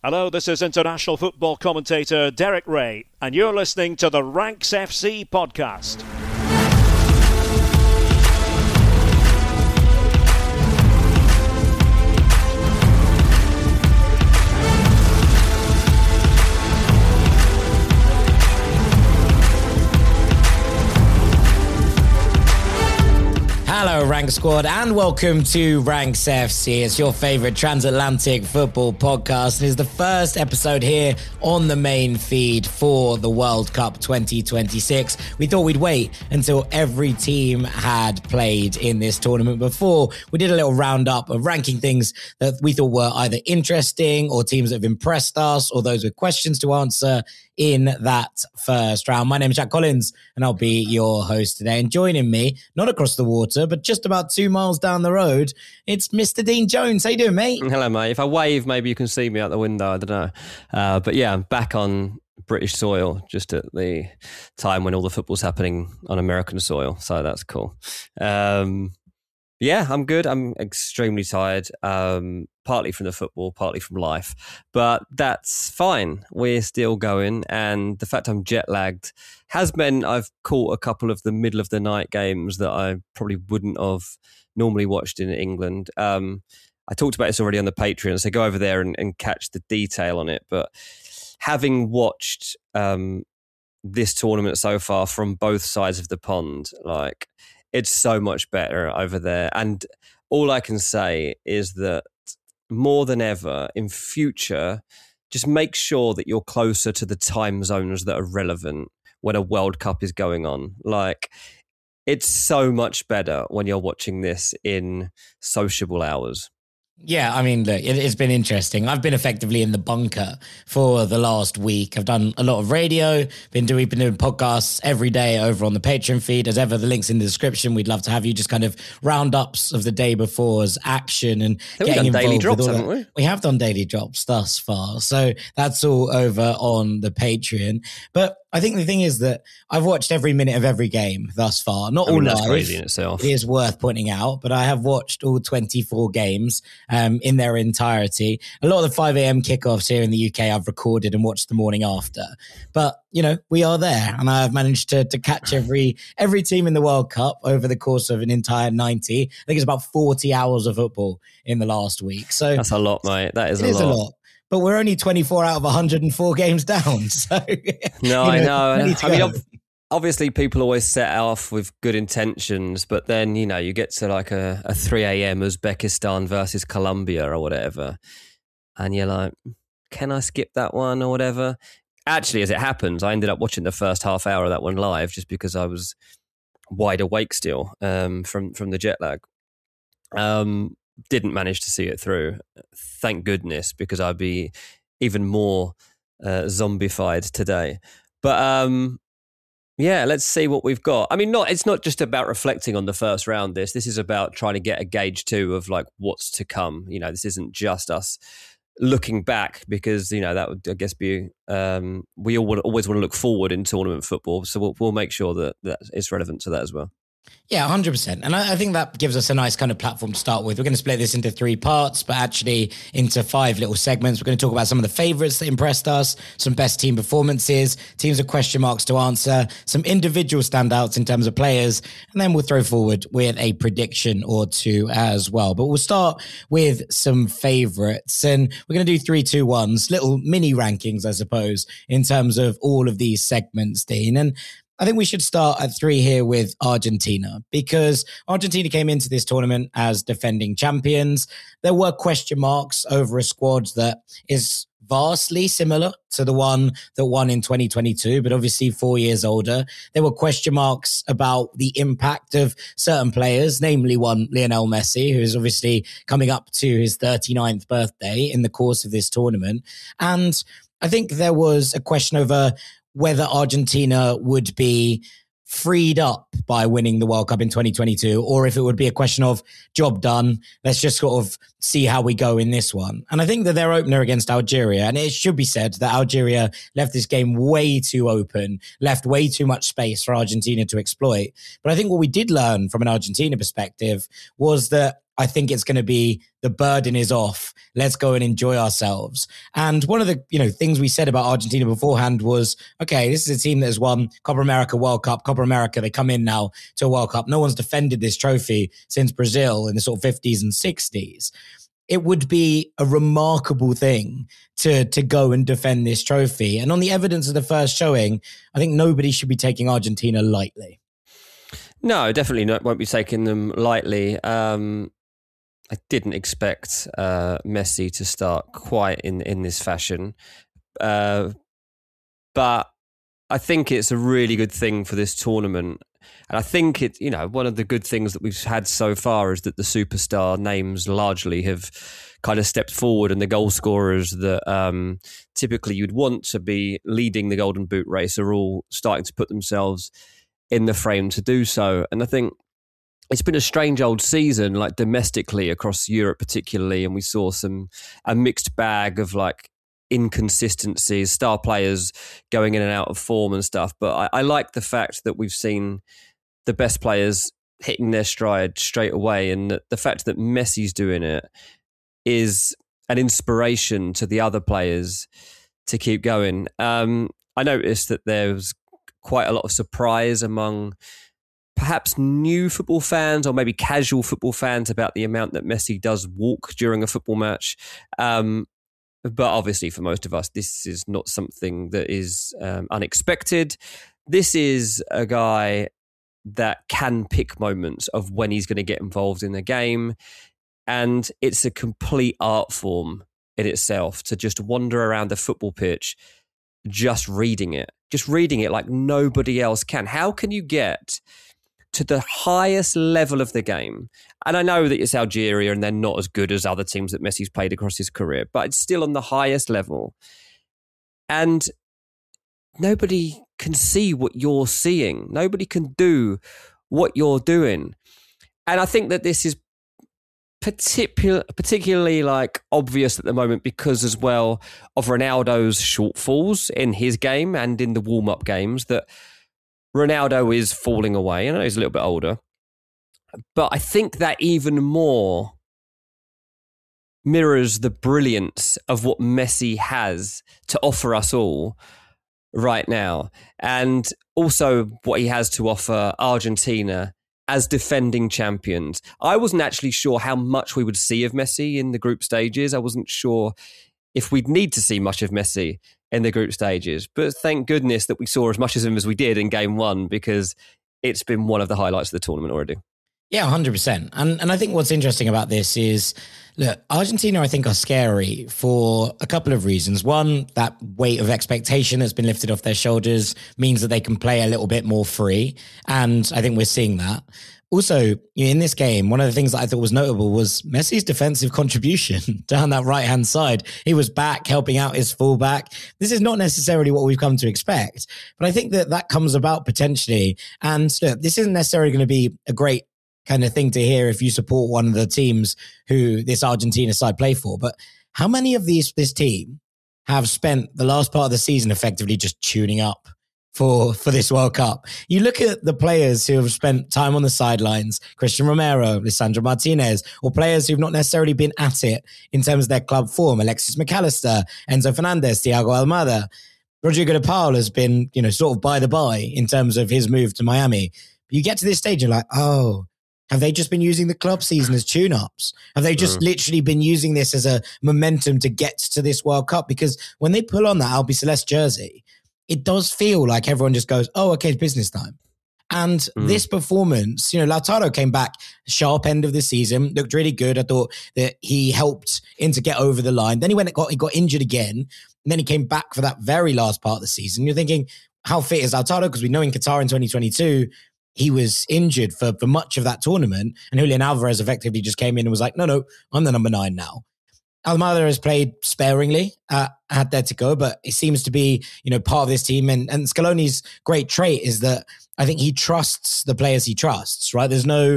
Hello, this is international football commentator Derek Ray, and you're listening to the Ranks FC podcast. Hello, Rank Squad, and welcome to Ranks FC. It's your favourite transatlantic football podcast. It is the first episode here on the main feed for the World Cup 2026. We thought we'd wait until every team had played in this tournament before we did a little roundup of ranking things that we thought were either interesting or teams that have impressed us or those with questions to answer in that first round. My name is Jack Collins, and I'll be your host today. And joining me, not across the water, but just about 2 miles down the road, it's Mr. Dean Jones. How you doing, mate? Hello, mate. If I wave, maybe you can see me out the window. I don't know. But yeah, I'm back on British soil just at the time when all the football's happening on American soil. So that's cool. Yeah, I'm good. I'm extremely tired, partly from the football, partly from life. But that's fine. We're still going. And the fact I'm jet lagged has meant I've caught a couple of the middle of the night games that I probably wouldn't have normally watched in England. I talked about this already on the Patreon, so go over there and catch the detail on it. But having watched this tournament so far from both sides of the pond, like, it's so much better over there. And all I can say is that more than ever in future, just make sure that you're closer to the time zones that are relevant when a World Cup is going on. Like, it's so much better when you're watching this in sociable hours. Yeah, I mean, look, it's been interesting. I've been effectively in the bunker for the last week. I've done a lot of radio, we've been doing podcasts every day over on the Patreon feed. As ever, the link's in the description. We'd love to have you just kind of roundups of the day before's action and getting involved daily drops, with all haven't that. we? We have done daily drops thus far. So that's all over on the Patreon. But I think the thing is that I've watched every minute of every game thus far. Not all that's live. crazy in itself. It is worth pointing out, but I have watched all 24 games in their entirety. A lot of the 5 a.m. kickoffs here in the UK I've recorded and watched the morning after. But, you know, we are there, and I've managed to catch every team in the World Cup over the course of an entire 90. I think it's about 40 hours of football in the last week. So that's a lot, mate. That is a lot. But we're only 24 out of 104 games down. So no, I know. I mean, obviously people always set off with good intentions, but then, you know, you get to like a 3 a.m. Uzbekistan versus Colombia or whatever, and you're like, can I skip that one or whatever? Actually, as it happens, I ended up watching the first half hour of that one live just because I was wide awake still from the jet lag. Didn't manage to see it through, thank goodness, because I'd be even more zombified today. But yeah, let's see what we've got. I mean, it's not just about reflecting on the first round. This is about trying to get a gauge too of like what's to come. You know, this isn't just us looking back, because, you know, that would, I guess, be we always want to look forward in tournament football. So we'll make sure that it's relevant to that as well. Yeah, 100%. And I think that gives us a nice kind of platform to start with. We're going to split this into 3 parts, but actually into 5 little segments. We're going to talk about some of the favourites that impressed us, some best team performances, teams with question marks to answer, some individual standouts in terms of players, and then we'll throw forward with a prediction or 2 as well. But we'll start with some favourites, and we're going to do 3-2-1s, little mini rankings, I suppose, in terms of all of these segments, Dean. And I think we should start at 3 here with Argentina, because Argentina came into this tournament as defending champions. There were question marks over a squad that is vastly similar to the one that won in 2022, but obviously 4 years older. There were question marks about the impact of certain players, namely one Lionel Messi, who is obviously coming up to his 39th birthday in the course of this tournament. And I think there was a question over whether Argentina would be freed up by winning the World Cup in 2022, or if it would be a question of job done, let's just sort of see how we go in this one. And I think that their opener against Algeria, and it should be said that Algeria left this game way too open, left way too much space for Argentina to exploit. But I think what we did learn from an Argentina perspective was that I think it's going to be the burden is off. Let's go and enjoy ourselves. And one of the things we said about Argentina beforehand was, okay, this is a team that has won Copa America, World Cup, Copa America. They come in now to a World Cup. No one's defended this trophy since Brazil in the sort of 50s and 60s. It would be a remarkable thing to go and defend this trophy. And on the evidence of the first showing, I think nobody should be taking Argentina lightly. No, definitely won't be taking them lightly. I didn't expect Messi to start quite in this fashion. But I think it's a really good thing for this tournament. And I think one of the good things that we've had so far is that the superstar names largely have kind of stepped forward, and the goal scorers that typically you'd want to be leading the Golden Boot race are all starting to put themselves in the frame to do so. And I think it's been a strange old season, like domestically across Europe particularly, and we saw a mixed bag of like inconsistencies, star players going in and out of form and stuff. But I like the fact that we've seen the best players hitting their stride straight away, and the fact that Messi's doing it is an inspiration to the other players to keep going. I noticed that there was quite a lot of surprise among perhaps new football fans or maybe casual football fans about the amount that Messi does walk during a football match. But obviously for most of us, this is not something that is unexpected. This is a guy that can pick moments of when he's going to get involved in the game. And it's a complete art form in itself to just wander around the football pitch, just reading it like nobody else can. How can you get to the highest level of the game? And I know that it's Algeria and they're not as good as other teams that Messi's played across his career, but it's still on the highest level. And nobody can see what you're seeing. Nobody can do what you're doing. And I think that this is particularly like obvious at the moment because as well of Ronaldo's shortfalls in his game and in the warm-up games, that Ronaldo is falling away. I know he's a little bit older, but I think that even more mirrors the brilliance of what Messi has to offer us all right now, and also what he has to offer Argentina as defending champions. I wasn't actually sure how much we would see of Messi in the group stages. I wasn't sure if we'd need to see much of Messi in the group stages. But thank goodness that we saw as much of him as we did in game one, because it's been one of the highlights of the tournament already. Yeah, 100%. And I think what's interesting about this is, look, Argentina, I think, are scary for a couple of reasons. One, that weight of expectation that's been lifted off their shoulders means that they can play a little bit more free. And I think we're seeing that. Also, in this game, one of the things that I thought was notable was Messi's defensive contribution down that right-hand side. He was back helping out his fullback. This is not necessarily what we've come to expect, but I think that comes about potentially. And look, this isn't necessarily going to be a great kind of thing to hear if you support one of the teams who this Argentina side play for. But how many of this team have spent the last part of the season effectively just tuning up for this World Cup? You look at the players who have spent time on the sidelines, Christian Romero, Lisandro Martinez, or players who've not necessarily been at it in terms of their club form, Alexis McAllister, Enzo Fernandez, Thiago Almada. Rodrigo de Paul has been, sort of by the by in terms of his move to Miami. But you get to this stage, you're like, oh, have they just been using the club season as tune-ups? Have they just literally been using this as a momentum to get to this World Cup? Because when they pull on that Albiceleste jersey, it does feel like everyone just goes, oh, okay, it's business time. And this performance, Lautaro came back sharp end of the season, looked really good. I thought that he helped him to get over the line. Then he got injured again. And then he came back for that very last part of the season. You're thinking, how fit is Lautaro? Because we know in Qatar in 2022, he was injured for much of that tournament, and Julian Alvarez effectively just came in and was like, no, I'm the number 9 now. Almada has played sparingly at Atletico, but it seems to be, part of this team. And Scaloni's great trait is that I think he trusts the players he trusts, right?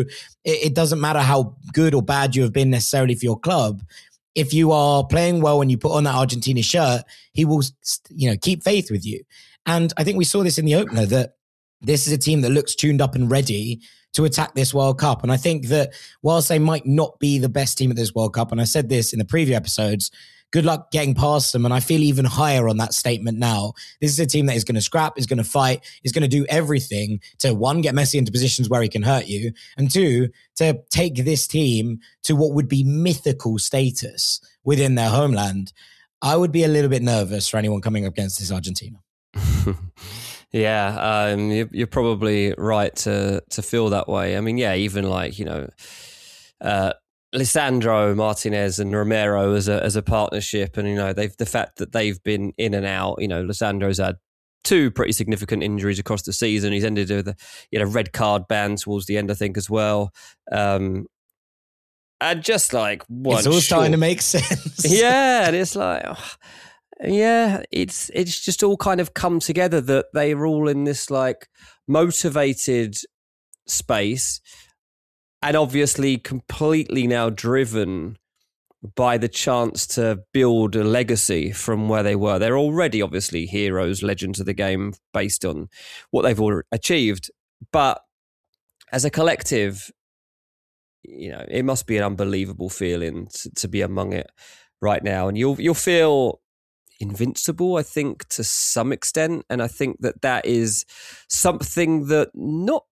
It doesn't matter how good or bad you have been necessarily for your club. If you are playing well and you put on that Argentina shirt, he will, keep faith with you. And I think we saw this in the opener, that this is a team that looks tuned up and ready to attack this World Cup. And I think that whilst they might not be the best team at this World Cup, and I said this in the preview episodes, good luck getting past them. And I feel even higher on that statement now. This is a team that is going to scrap, is going to fight, is going to do everything to, one, get Messi into positions where he can hurt you, and two, to take this team to what would be mythical status within their homeland. I would be a little bit nervous for anyone coming up against this Argentina. Yeah, you're probably right to feel that way. I mean, yeah, even like, Lisandro Martinez and Romero as a partnership, and the fact that they've been in and out. Lisandro's had two pretty significant injuries across the season. He's ended with a red card ban towards the end, I think, as well. And just like one, it's all starting to make sense. Yeah, and it's like, it's just all kind of come together that they're all in this like motivated space. And obviously completely now driven by the chance to build a legacy from where they were. They're already obviously heroes, legends of the game based on what they've already achieved. But as a collective, it must be an unbelievable feeling to be among it right now. And you'll feel invincible, I think, to some extent. And I think that is something that not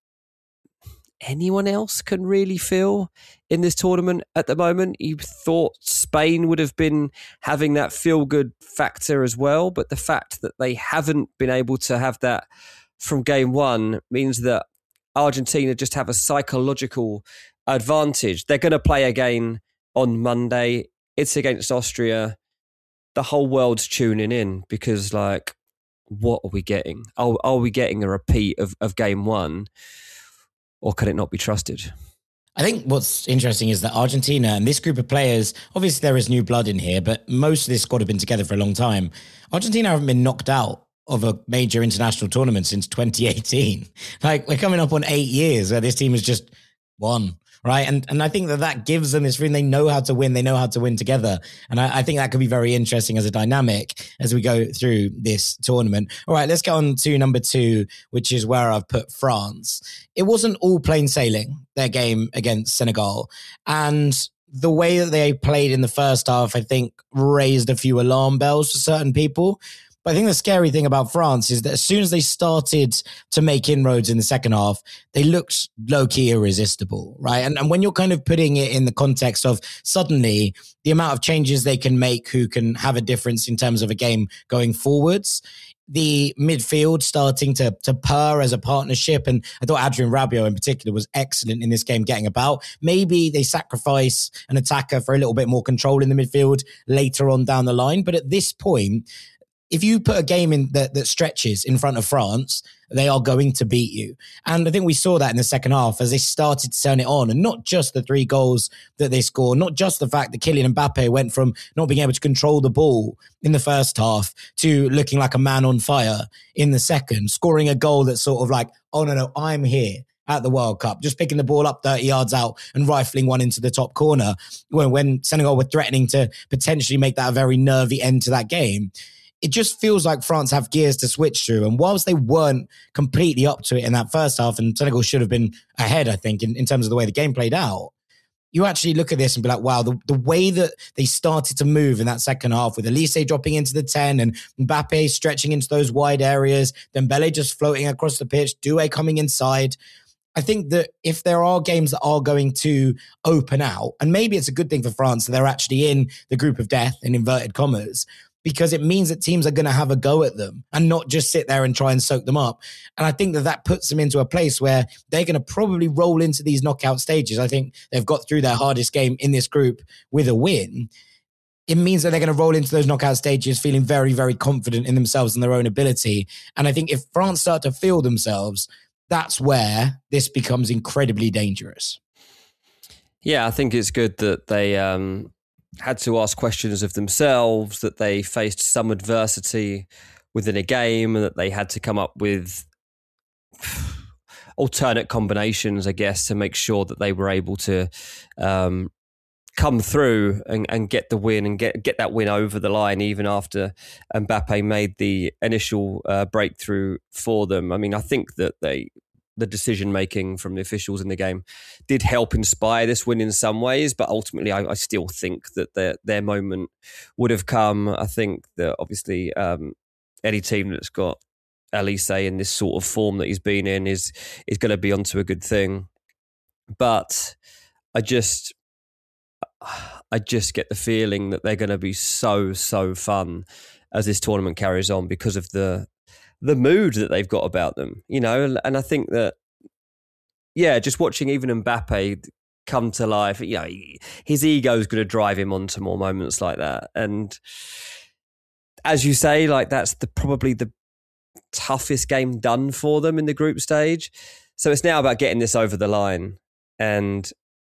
anyone else can really feel in this tournament at the moment. You thought Spain would have been having that feel-good factor as well, but the fact that they haven't been able to have that from game one means that Argentina just have a psychological advantage. They're going to play again on Monday. It's against Austria. The whole world's tuning in because, like, what are we getting? Are we getting a repeat of game one? Or can it not be trusted? I think what's interesting is that Argentina and this group of players, obviously there is new blood in here, but most of this squad have been together for a long time. Argentina haven't been knocked out of a major international tournament since 2018. Like, we're coming up on 8 years where this team has just won, right? And I think that gives them this feeling they know how to win. They know how to win together. And I think that could be very interesting as a dynamic as we go through this tournament. All right, let's go on to number 2, which is where I've put France. It wasn't all plain sailing, their game against Senegal. And the way that they played in the first half, I think, raised a few alarm bells for certain people. But I think the scary thing about France is that as soon as they started to make inroads in the second half, they looked low-key irresistible, right? And when you're kind of putting it in the context of suddenly the amount of changes they can make who can have a difference in terms of a game going forwards, the midfield starting to purr as a partnership. And I thought Adrien Rabiot in particular was excellent in this game getting about. Maybe they sacrifice an attacker for a little bit more control in the midfield later on down the line. But at this point, if you put a game in that stretches in front of France, they are going to beat you. And I think we saw that in the second half as they started to turn it on. And not just the 3 goals that they scored, not just the fact that Kylian Mbappe went from not being able to control the ball in the first half to looking like a man on fire in the second, scoring a goal that's sort of like, oh, no, I'm here at the World Cup, just picking the ball up 30 yards out and rifling one into the top corner when Senegal were threatening to potentially make that a very nervy end to that game. It just feels like France have gears to switch through. And whilst they weren't completely up to it in that first half, and Senegal should have been ahead, I think, in terms of the way the game played out, you actually look at this and be like, wow, the way that they started to move in that second half with Elise dropping into the 10 and Mbappe stretching into those wide areas, Dembele just floating across the pitch, Doué coming inside. I think that if there are games that are going to open out, and maybe it's a good thing for France that they're actually in the group of death, in inverted commas, because it means that teams are going to have a go at them and not just sit there and try and soak them up. And I think that puts them into a place where they're going to probably roll into these knockout stages. I think they've got through their hardest game in this group with a win. It means that they're going to roll into those knockout stages feeling very, very confident in themselves and their own ability. And I think if France start to feel themselves, that's where this becomes incredibly dangerous. Yeah, I think it's good that they had to ask questions of themselves, that they faced some adversity within a game, and that they had to come up with alternate combinations, I guess, to make sure that they were able to come through and get the win and get that win over the line, even after Mbappe made the initial breakthrough for them. I mean, I think that they the decision making from the officials in the game did help inspire this win in some ways, but ultimately I still think that their moment would have come. I think that obviously any team that's got Elise in this sort of form that he's been in is going to be onto a good thing. But I just get the feeling that they're going to be so fun as this tournament carries on because of the mood that they've got about them, you know. And I think that, yeah, just watching even Mbappe come to life, you know, his ego is going to drive him onto more moments like that. And as you say, like that's probably the toughest game done for them in the group stage. So it's now about getting this over the line and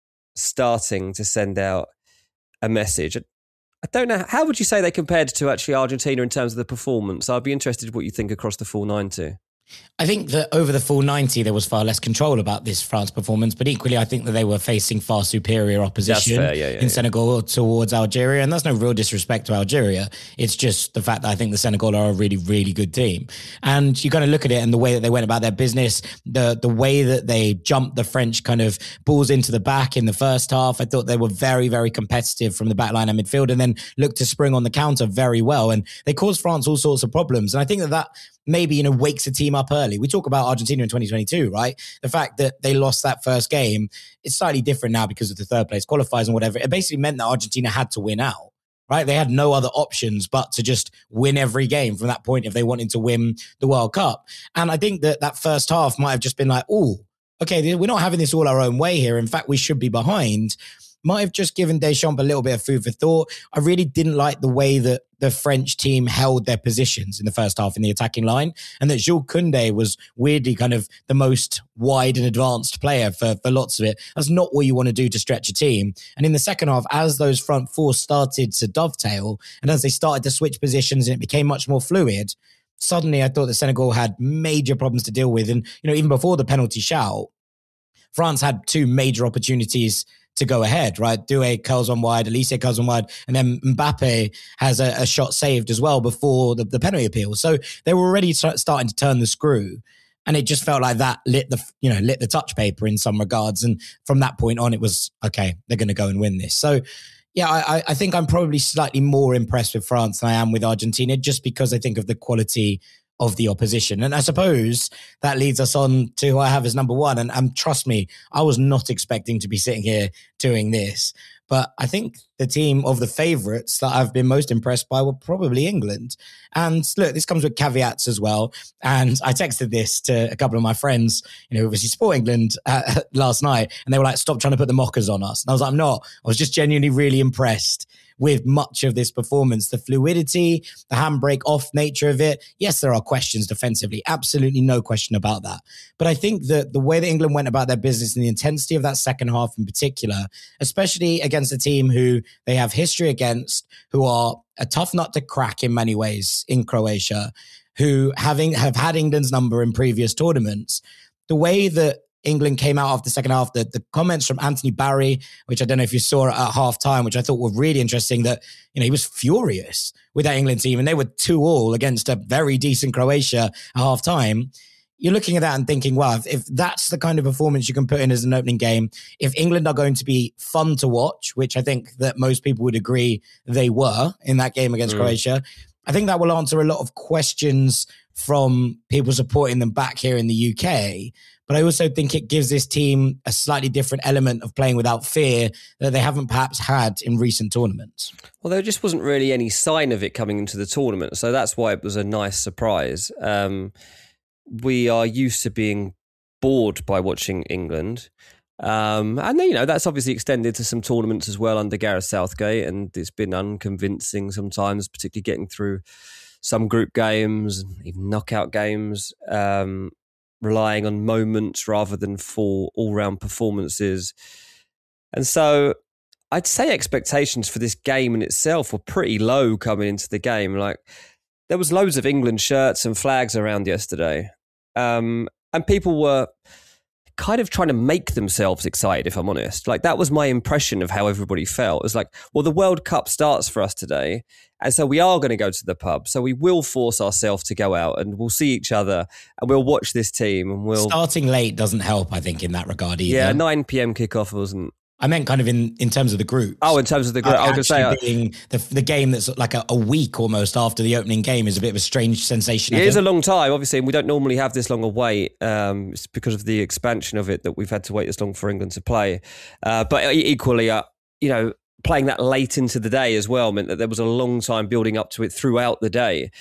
starting to send out a message. I don't know, how would you say they compared to actually Argentina in terms of the performance? I'd be interested in what you think across the full 90. I think that over the full 90, there was far less control about this France performance, but equally, I think that they were facing far superior opposition in Senegal towards Algeria, and that's no real disrespect to Algeria. It's just the fact that I think the Senegal are a really, really good team. And you kind of look at it and the way that they went about their business, the way that they jumped the French kind of balls into the back in the first half. I thought they were very, very competitive from the back line and midfield, and then looked to spring on the counter very well. And they caused France all sorts of problems. And I think that maybe, you know, wakes a team up early. We talk about Argentina in 2022, right? The fact that they lost that first game, it's slightly different now because of the third place qualifiers and whatever. It basically meant that Argentina had to win out, right? They had no other options but to just win every game from that point if they wanted to win the World Cup. And I think that first half might have just been like, oh, okay, we're not having this all our own way here. In fact, we should be behind. Might have just given Deschamps a little bit of food for thought. I really didn't like the way that the French team held their positions in the first half in the attacking line, and that Jules Koundé was weirdly kind of the most wide and advanced player for lots of it. That's not what you want to do to stretch a team. And in the second half, as those front four started to dovetail and as they started to switch positions and it became much more fluid, suddenly I thought that Senegal had major problems to deal with. And, you know, even before the penalty shout, France had two major opportunities to go ahead, right? Doué curls one wide, Elise curls one wide, and then Mbappe has a shot saved as well before the penalty appeal. So they were already starting to turn the screw, and it just felt like that lit the touch paper in some regards. And from that point on, it was, okay, they're going to go and win this. So yeah, I think I'm probably slightly more impressed with France than I am with Argentina, just because I think of the quality of the opposition. And I suppose that leads us on to who I have as number one. And trust me, I was not expecting to be sitting here doing this. But I think the team of the favourites that I've been most impressed by were probably England. And look, this comes with caveats as well. And I texted this to a couple of my friends, you know, obviously support England last night. And they were like, stop trying to put the mockers on us. And I was like, I'm not. I was just genuinely really impressed with much of this performance. The fluidity, the handbrake off nature of it. Yes, there are questions defensively. Absolutely no question about that. But I think that the way that England went about their business and the intensity of that second half in particular, especially against a team who they have history against, who are a tough nut to crack in many ways in Croatia, who have had England's number in previous tournaments, the way that England came out after the second half, the comments from Anthony Barry, which I don't know if you saw at half time, which I thought were really interesting, that, you know, he was furious with that England team and they were 2-2 against a very decent Croatia at half time. You're looking at that and thinking, wow, if that's the kind of performance you can put in as an opening game, if England are going to be fun to watch, which I think that most people would agree they were in that game against Croatia, I think that will answer a lot of questions from people supporting them back here in the UK. But I also think it gives this team a slightly different element of playing without fear that they haven't perhaps had in recent tournaments. Well, there just wasn't really any sign of it coming into the tournament. So that's why it was a nice surprise. We are used to being bored by watching England. And then, you know, that's obviously extended to some tournaments as well under Gareth Southgate. And it's been unconvincing sometimes, particularly getting through some group games, even knockout games, relying on moments rather than full all-round performances. And so I'd say expectations for this game in itself were pretty low coming into the game. Like, there was loads of England shirts and flags around yesterday. And people were kind of trying to make themselves excited, if I'm honest. Like, that was my impression of how everybody felt. It was like, well, the World Cup starts for us today, and so we are going to go to the pub. So we will force ourselves to go out, and we'll see each other, and we'll watch this team, and we'll... Starting late doesn't help, I think, in that regard either. Yeah, 9 p.m. kickoff wasn't... I meant kind of in terms of the group. Oh, in terms of the group. I was going to say... being the game that's like a week almost after the opening game is a bit of a strange sensation. It is a long time, obviously, and we don't normally have this long a wait. It's because of the expansion of it that we've had to wait this long for England to play. But equally, playing that late into the day as well meant that there was a long time building up to it throughout the day.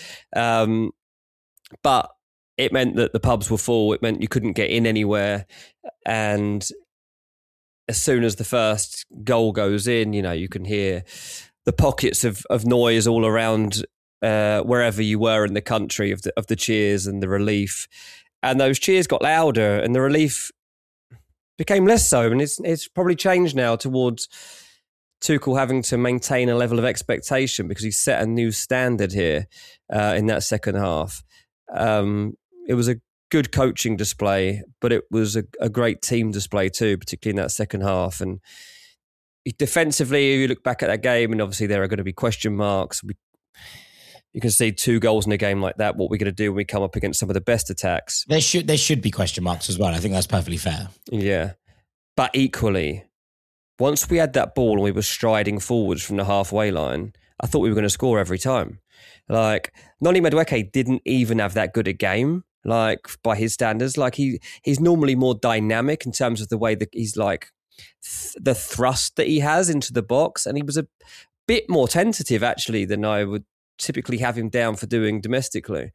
But it meant that the pubs were full. It meant you couldn't get in anywhere. And as soon as the first goal goes in, you can hear the pockets of noise all around wherever you were in the country of the cheers and the relief. And those cheers got louder and the relief became less so. And it's probably changed now towards Tuchel having to maintain a level of expectation because he set a new standard here in that second half. It was a good coaching display, but it was a great team display too, particularly in that second half. And defensively, you look back at that game, and obviously there are going to be question marks. You can see 2 goals in a game like that. What we're going to do when we come up against some of the best attacks? There should be question marks as well. I think that's perfectly fair. Yeah, but equally, once we had that ball and we were striding forwards from the halfway line, I thought we were going to score every time. Like, Noni Madueke didn't even have that good a game. Like, by his standards, like he's normally more dynamic in terms of the way that he's like the thrust that he has into the box, and he was a bit more tentative actually than I would typically have him down for doing domestically.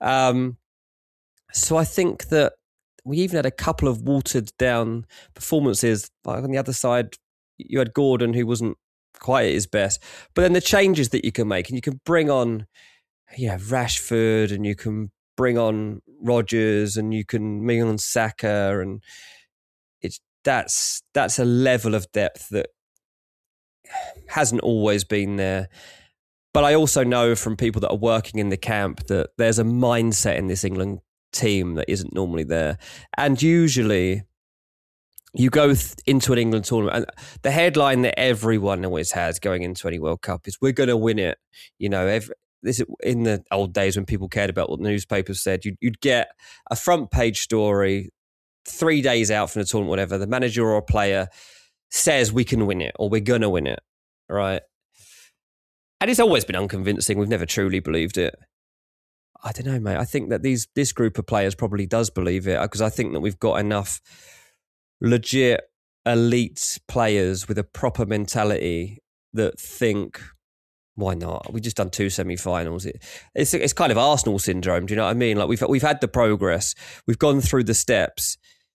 So I think that we even had a couple of watered down performances. Like on the other side, you had Gordon, who wasn't quite at his best, but then the changes that you can make, and you can bring on, Rashford, and you can bring on Rodgers, and you can bring on Saka, and that's a level of depth that hasn't always been there. But I also know from people that are working in the camp that there's a mindset in this England team that isn't normally there. And usually you go into an England tournament, and the headline that everyone always has going into any World Cup is, we're going to win it. This in the old days when people cared about what the newspapers said, you'd get a front page story 3 days out from the tournament, whatever. The manager or a player says we can win it, or we're going to win it, right? And it's always been unconvincing. We've never truly believed it. I don't know, mate. I think that this group of players probably does believe it, because I think that we've got enough legit elite players with a proper mentality that think, why not? We've just done 2 semi-finals. It's kind of Arsenal syndrome. Do you know what I mean? Like we've had the progress. We've gone through the steps.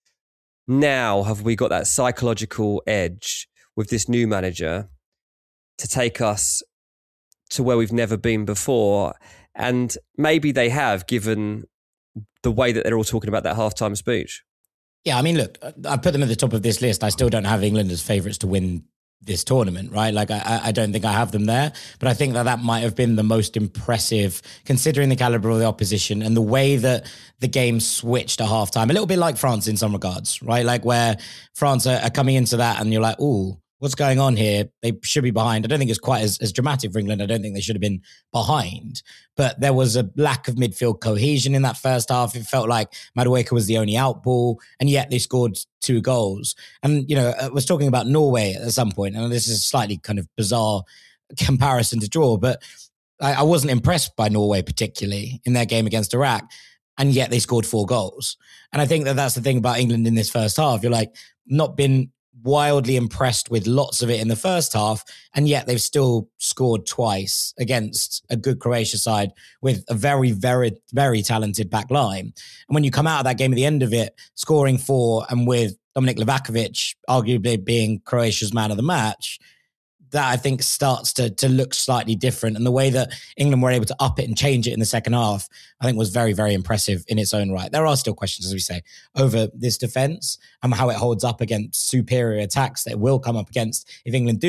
Now have we got that psychological edge with this new manager to take us to where we've never been before? And maybe they have, given the way that they're all talking about that halftime speech. Yeah, I mean, look, I put them at the top of this list. I still don't have England as favourites to win this tournament, right? Like, I don't think I have them there, but I think that might have been the most impressive, considering the calibre of the opposition and the way that the game switched at halftime. A little bit like France in some regards, right? Like where France are coming into that and you're like, ooh, what's going on here? They should be behind. I don't think it's quite as dramatic for England. I don't think they should have been behind. But there was a lack of midfield cohesion in that first half. It felt like Madueke was the only out ball, and yet they scored 2 goals. And, I was talking about Norway at some point, and this is a slightly kind of bizarre comparison to draw, but I wasn't impressed by Norway particularly in their game against Iraq, and yet they scored 4 goals. And I think that that's the thing about England in this first half. You're like, not been wildly impressed with lots of it in the first half, and yet they've still scored twice against a good Croatia side with a very, very, very talented back line. And when you come out of that game at the end of it, scoring 4 and with Dominik Livakovic arguably being Croatia's man of the match, that I think starts to look slightly different. And the way that England were able to up it and change it in the second half, I think was very, very impressive in its own right. There are still questions, as we say, over this defence and how it holds up against superior attacks that it will come up against if England do get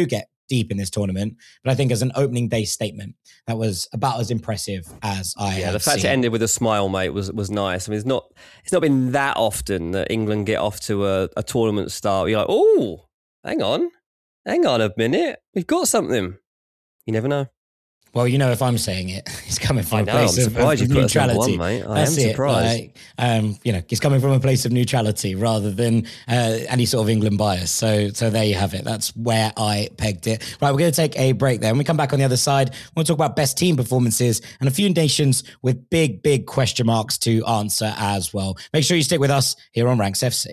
deep in this tournament. But I think as an opening day statement, that was about as impressive as I have the fact seen. it ended with a smile, mate, was nice. I mean, it's not been that often that England get off to a tournament start. You're like, oh, hang on a minute. We've got something. You never know. Well, if I'm saying it, it's coming from a place of neutrality. One, mate. I am surprised. It's coming from a place of neutrality rather than any sort of England bias. So there you have it. That's where I pegged it. Right, we're going to take a break there. When we come back on the other side, we'll talk about best team performances and a few nations with big, big question marks to answer as well. Make sure you stick with us here on Ranks FC.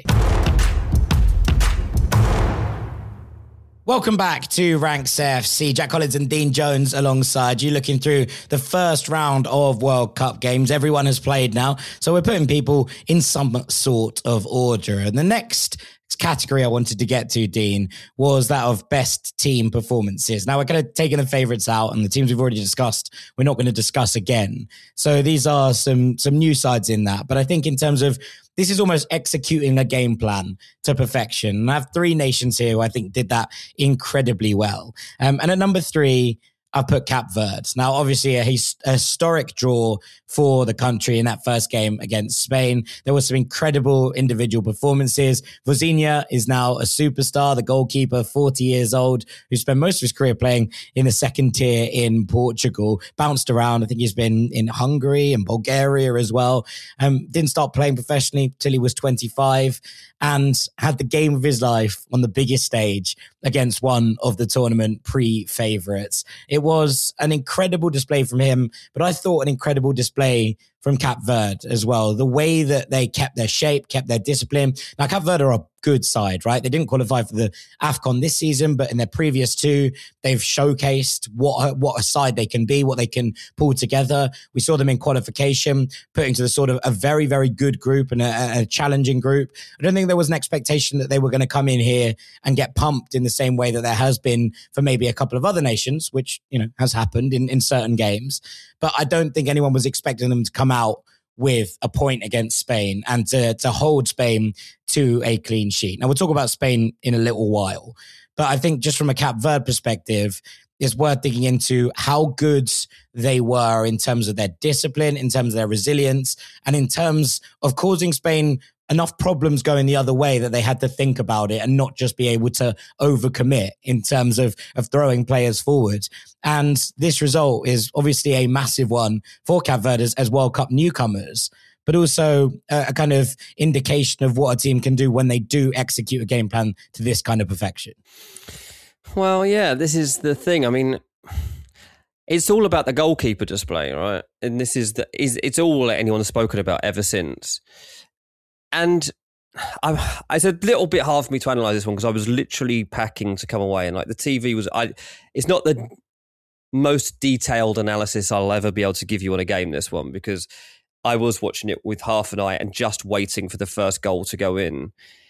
Welcome back to Ranks FC. Jack Collins and Dean Jones alongside you, looking through the first round of World Cup games. Everyone has played now, so we're putting people in some sort of order. And the next category I wanted to get to, Dean, was that of best team performances. Now, we're going to take the favourites out, and the teams we've already discussed, we're not going to discuss again. So these are some new sides in that. But I think in terms of this is almost executing a game plan to perfection. And I have three nations here who I think did that incredibly well. And at number 3, I've put Cape Verde. Now, obviously, a historic draw for the country in that first game against Spain. There was some incredible individual performances. Vozinha is now a superstar, the goalkeeper, 40 years old, who spent most of his career playing in the second tier in Portugal. Bounced around. I think he's been in Hungary and Bulgaria as well. Didn't start playing professionally till he was 25 and had the game of his life on the biggest stage against one of the tournament pre-favourites. It was an incredible display from him, but I thought an incredible display from Cape Verde as well. The way that they kept their shape, kept their discipline. Now, Cape Verde are a good side, right? They didn't qualify for the AFCON this season, but in their previous 2, they've showcased what a side they can be, what they can pull together. We saw them in qualification, putting to the sort of a very, very good group and a challenging group. I don't think there was an expectation that they were going to come in here and get pumped in the same way that there has been for maybe a couple of other nations, which, has happened in certain games. But I don't think anyone was expecting them to come out with a point against Spain and to hold Spain to a clean sheet. Now, we'll talk about Spain in a little while, but I think just from a Cape Verde perspective, it's worth digging into how good they were in terms of their discipline, in terms of their resilience, and in terms of causing Spain enough problems going the other way that they had to think about it and not just be able to overcommit in terms of throwing players forward. And this result is obviously a massive one for Cape Verde as World Cup newcomers, but also a kind of indication of what a team can do when they do execute a game plan to this kind of perfection. Well, yeah, this is the thing. I mean, it's all about the goalkeeper display, right? And this is it's all anyone has spoken about ever since. And it's a little bit hard for me to analyse this one because I was literally packing to come away, and like the TV was. It's not the most detailed analysis I'll ever be able to give you on a game. This one, because I was watching it with half an eye and just waiting for the first goal to go in.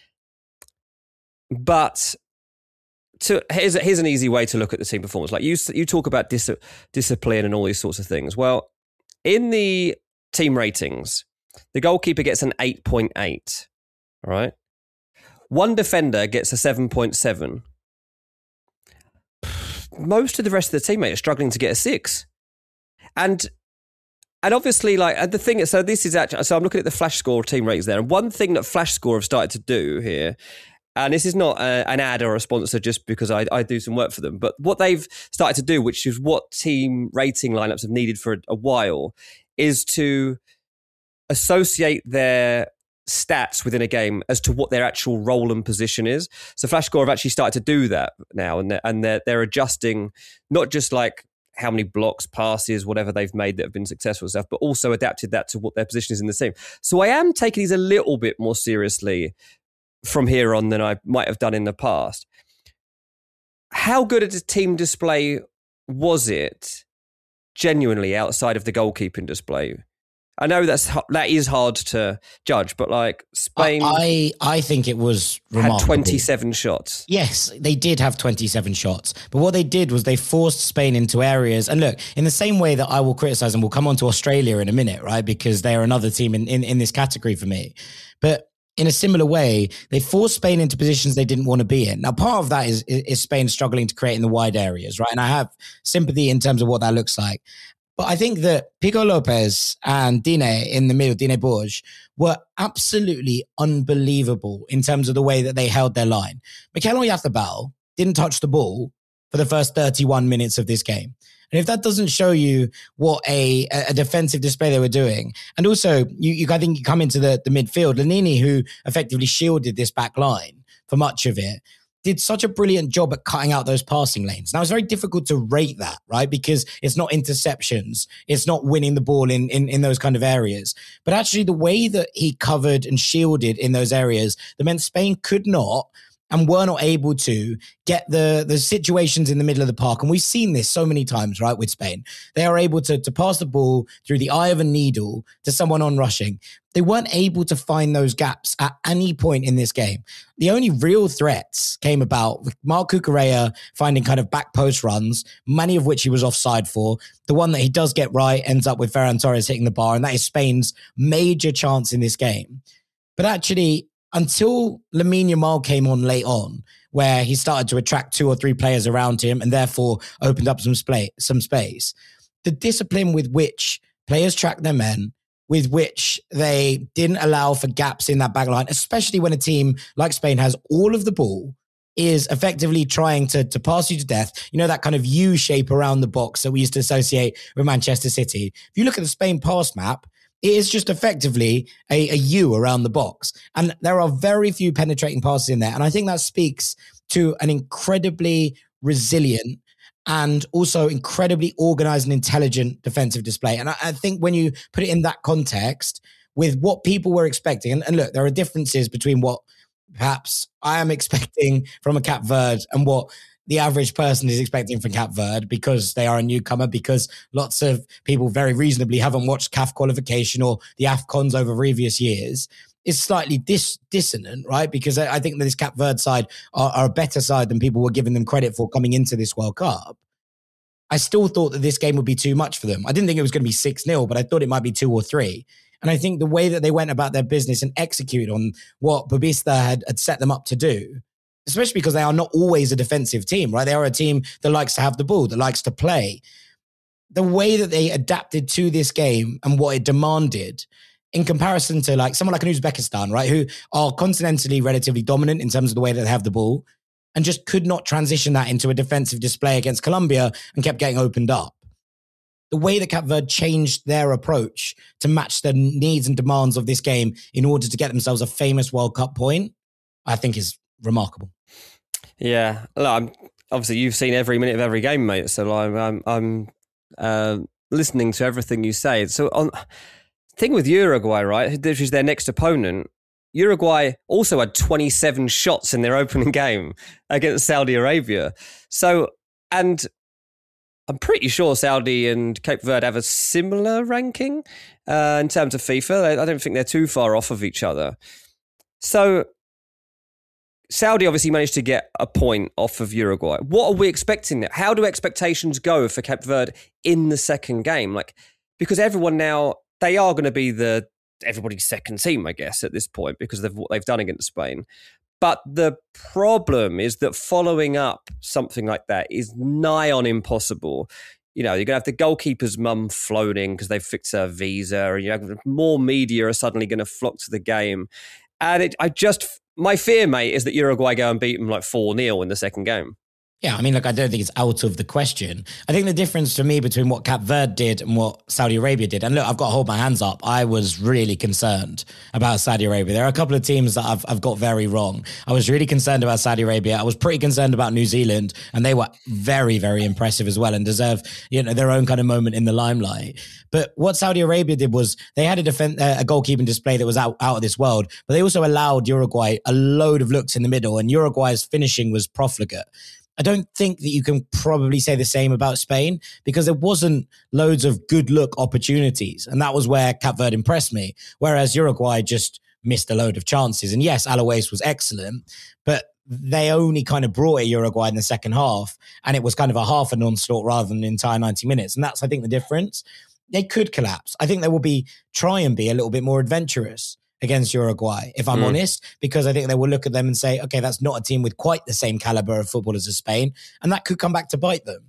But here's an easy way to look at the team performance. Like you talk about discipline and all these sorts of things. Well, in the team ratings, the goalkeeper gets an 8.8, all right? One defender gets a 7.7. Most of the rest of the teammates are struggling to get a 6. And obviously, like the thing is, so this is actually, so I'm looking at the Flash Score team ratings there. And one thing that Flash Score have started to do here, and this is not an ad or a sponsor just because I do some work for them, but what they've started to do, which is what team rating lineups have needed for a while, is to associate their stats within a game as to what their actual role and position is. So Flash Score have actually started to do that now, and they're adjusting not just like how many blocks, passes, whatever they've made that have been successful stuff, but also adapted that to what their position is in the team. So I am taking these a little bit more seriously from here on than I might have done in the past. How good a team display was it genuinely outside of the goalkeeping display? I know that is hard to judge, but like Spain, I think it was remarkable. Had 27 shots. Yes, they did have 27 shots. But what they did was they forced Spain into areas. And look, in the same way that I will criticize, and we'll come on to Australia in a minute, right? Because they are another team in this category for me. But in a similar way, they forced Spain into positions they didn't want to be in. Now, part of that is Spain struggling to create in the wide areas, right? And I have sympathy in terms of what that looks like. But I think that Pico Lopez and Dine in the middle, Dine Borges, were absolutely unbelievable in terms of the way that they held their line. Mikel Oyarzabal didn't touch the ball for the first 31 minutes of this game. And if that doesn't show you what a defensive display they were doing, and also I think you come into the midfield, Lanini, who effectively shielded this back line for much of it, did such a brilliant job at cutting out those passing lanes. Now, it's very difficult to rate that, right? Because it's not interceptions. It's not winning the ball in those kind of areas. But actually, the way that he covered and shielded in those areas, that meant Spain could not and were not able to get the situations in the middle of the park. And we've seen this so many times, right, with Spain. They are able to pass the ball through the eye of a needle to someone on rushing. They weren't able to find those gaps at any point in this game. The only real threats came about with Marc Cucurella finding kind of back post runs, many of which he was offside for. The one that he does get right ends up with Ferran Torres hitting the bar, and that is Spain's major chance in this game. But actually, until Lamine Yamal came on late on, where he started to attract 2 or 3 players around him and therefore opened up some space, the discipline with which players tracked their men, with which they didn't allow for gaps in that back line, especially when a team like Spain has all of the ball, is effectively trying to pass you to death. You know, that kind of U shape around the box that we used to associate with Manchester City. If you look at the Spain pass map, it is just effectively a U around the box. And there are very few penetrating passes in there. And I think that speaks to an incredibly resilient and also incredibly organized and intelligent defensive display. And I think when you put it in that context with what people were expecting, and look, there are differences between what perhaps I am expecting from a Cape Verde and what the average person is expecting from Cape Verde, because they are a newcomer, because lots of people very reasonably haven't watched CAF qualification or the AFCONs over previous years, is slightly dissonant, right? Because I think that this Cape Verde side are a better side than people were giving them credit for coming into this World Cup. I still thought that this game would be too much for them. I didn't think it was going to be 6-0, but I thought it might be 2 or 3. And I think the way that they went about their business and executed on what Babista had set them up to do, especially because they are not always a defensive team, right? They are a team that likes to have the ball, that likes to play. The way that they adapted to this game and what it demanded in comparison to like someone like an Uzbekistan, right? Who are continentally relatively dominant in terms of the way that they have the ball and just could not transition that into a defensive display against Colombia and kept getting opened up. The way that Cape Verde changed their approach to match the needs and demands of this game in order to get themselves a famous World Cup point, I think is remarkable. Yeah, look, obviously you've seen every minute of every game, mate. So I'm listening to everything you say. So on thing with Uruguay, right, which is their next opponent. Uruguay also had 27 shots in their opening game against Saudi Arabia. So, and I'm pretty sure Saudi and Cape Verde have a similar ranking in terms of FIFA. I don't think they're too far off of each other. So Saudi obviously managed to get a point off of Uruguay. What are we expecting now? How do expectations go for Cape Verde in the second game? Like, because everyone now, they are going to be everybody's second team, I guess, at this point, because of what they've done against Spain. But the problem is that following up something like that is nigh on impossible. You know, you're going to have the goalkeeper's mum floating because they've fixed her visa, and more media are suddenly going to flock to the game. And my fear, mate, is that Uruguay go and beat them like 4-0 in the second game. Yeah, I mean, look, I don't think it's out of the question. I think the difference for me between what Cape Verde did and what Saudi Arabia did, and look, I've got to hold my hands up. I was really concerned about Saudi Arabia. There are a couple of teams that I've got very wrong. I was really concerned about Saudi Arabia. I was pretty concerned about New Zealand, and they were very, very impressive as well and deserve, their own kind of moment in the limelight. But what Saudi Arabia did was they had a goalkeeping display that was out of this world, but they also allowed Uruguay a load of looks in the middle, and Uruguay's finishing was profligate. I don't think that you can probably say the same about Spain because there wasn't loads of good look opportunities. And that was where Cape Verde impressed me. Whereas Uruguay just missed a load of chances. And yes, Alaves was excellent, but they only kind of brought it Uruguay in the second half. And it was kind of a half an onslaught rather than an entire 90 minutes. And that's, I think, the difference. They could collapse. I think they will try and be a little bit more adventurous. against Uruguay, if I'm honest, because I think they will look at them and say, okay, that's not a team with quite the same caliber of footballers as Spain, and that could come back to bite them.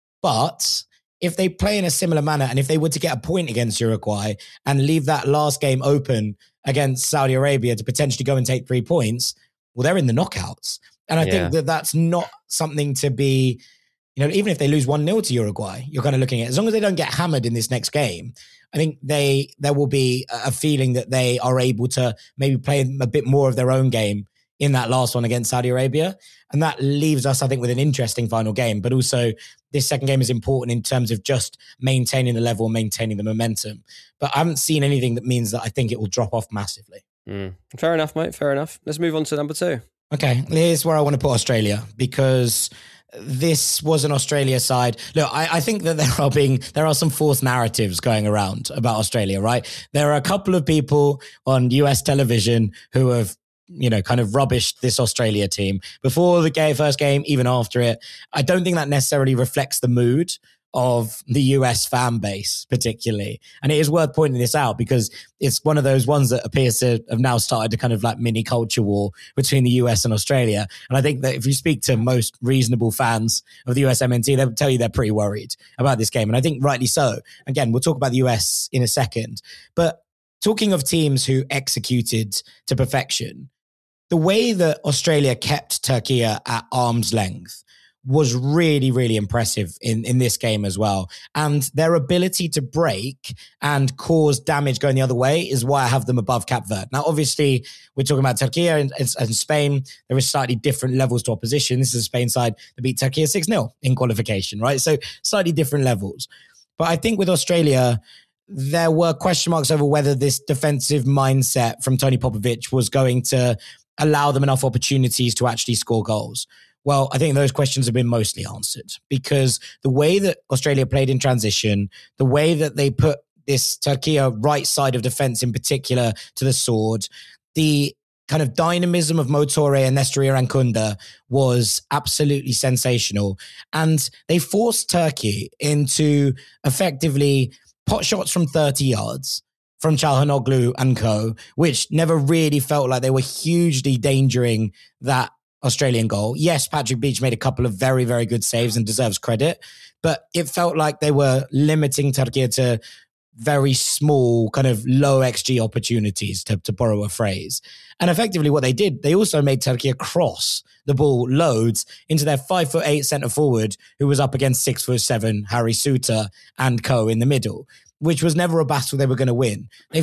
But if they play in a similar manner, and if they were to get a point against Uruguay and leave that last game open against Saudi Arabia to potentially go and take 3 points, well, they're in the knockouts. And I think that that's not something to be, even if they lose 1-0 to Uruguay, you're kind of looking at, as long as they don't get hammered in this next game, I think there will be a feeling that they are able to maybe play a bit more of their own game in that last one against Saudi Arabia. And that leaves us, I think, with an interesting final game. But also, this second game is important in terms of just maintaining the level, maintaining the momentum. But I haven't seen anything that means that I think it will drop off massively. Fair enough, mate. Fair enough. Let's move on to number 2. Okay, here's where I want to put Australia, because this was an Australia side. Look, I think that there are some false narratives going around about Australia, right? There are a couple of people on US television who have kind of rubbished this Australia team before the first game, even after it. I don't think that necessarily reflects the mood of the US fan base particularly. And it is worth pointing this out because it's one of those ones that appears to have now started to kind of like mini culture war between the US and Australia. And I think that if you speak to most reasonable fans of the USMNT, they'll tell you they're pretty worried about this game. And I think rightly so. Again, we'll talk about the US in a second. But talking of teams who executed to perfection, the way that Australia kept Turkey at arm's length was really, really impressive in this game as well. And their ability to break and cause damage going the other way is why I have them above Cape Verde. Now, obviously, we're talking about Turkey and Spain. There is slightly different levels to opposition. This is a Spain side that beat Turkey 6-0 in qualification, right? So slightly different levels. But I think with Australia, there were question marks over whether this defensive mindset from Tony Popovic was going to allow them enough opportunities to actually score goals. Well, I think those questions have been mostly answered because the way that Australia played in transition, the way that they put this Turkey right side of defense in particular to the sword, the kind of dynamism of Motore and Nestor Irankunda was absolutely sensational. And they forced Turkey into effectively pot shots from 30 yards from Çalhanoğlu and co, which never really felt like they were hugely endangering that Australian goal. Yes, Patrick Beach made a couple of very, very good saves and deserves credit, but it felt like they were limiting Turkey to very small, kind of low XG opportunities, to borrow a phrase. And effectively what they did, they also made Turkey cross the ball loads into their 5'8" centre forward, who was up against 6'7" Harry Souttar and co in the middle, which was never a battle they were going to win. They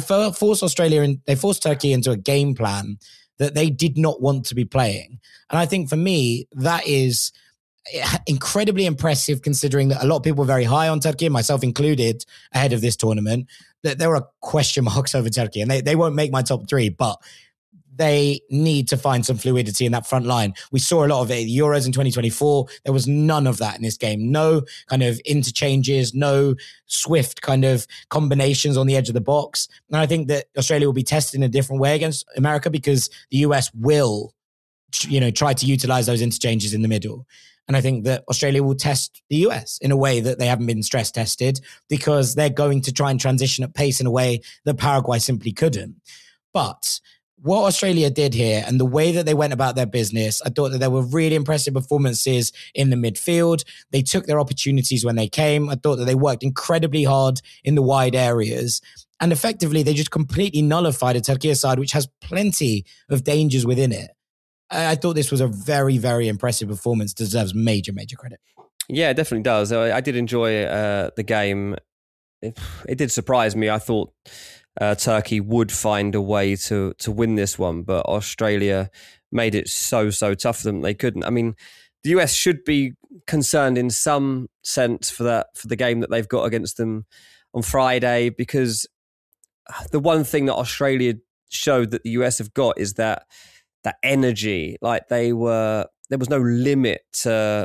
forced Turkey into a game plan that they did not want to be playing. And I think for me, that is incredibly impressive considering that a lot of people were very high on Turkey, myself included, ahead of this tournament, that there are question marks over Turkey. And they won't make my top 3, but they need to find some fluidity in that front line. We saw a lot of it at the Euros in 2024. There was none of that in this game. No kind of interchanges, no swift kind of combinations on the edge of the box. And I think that Australia will be tested in a different way against America because the US will, try to utilize those interchanges in the middle. And I think that Australia will test the US in a way that they haven't been stress tested because they're going to try and transition at pace in a way that Paraguay simply couldn't. But what Australia did here and the way that they went about their business, I thought that there were really impressive performances in the midfield. They took their opportunities when they came. I thought that they worked incredibly hard in the wide areas. And effectively, they just completely nullified a Turkey side, which has plenty of dangers within it. I thought this was a very, very impressive performance. Deserves major, major credit. Yeah, it definitely does. I did enjoy the game. It did surprise me. I thought Turkey would find a way to win this one, but Australia made it so tough for them they couldn't. I mean, the US should be concerned in some sense for the game that they've got against them on Friday, because the one thing that Australia showed that the US have got is that energy. Like there was no limit to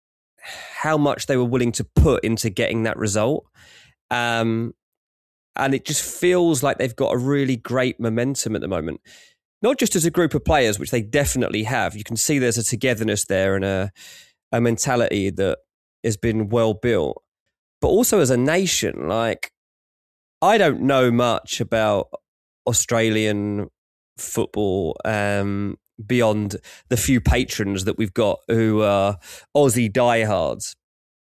how much they were willing to put into getting that result. And it just feels like they've got a really great momentum at the moment. Not just as a group of players, which they definitely have. You can see there's a togetherness there and a mentality that has been well built. But also as a nation, like, I don't know much about Australian football, beyond the few patrons that we've got who are Aussie diehards.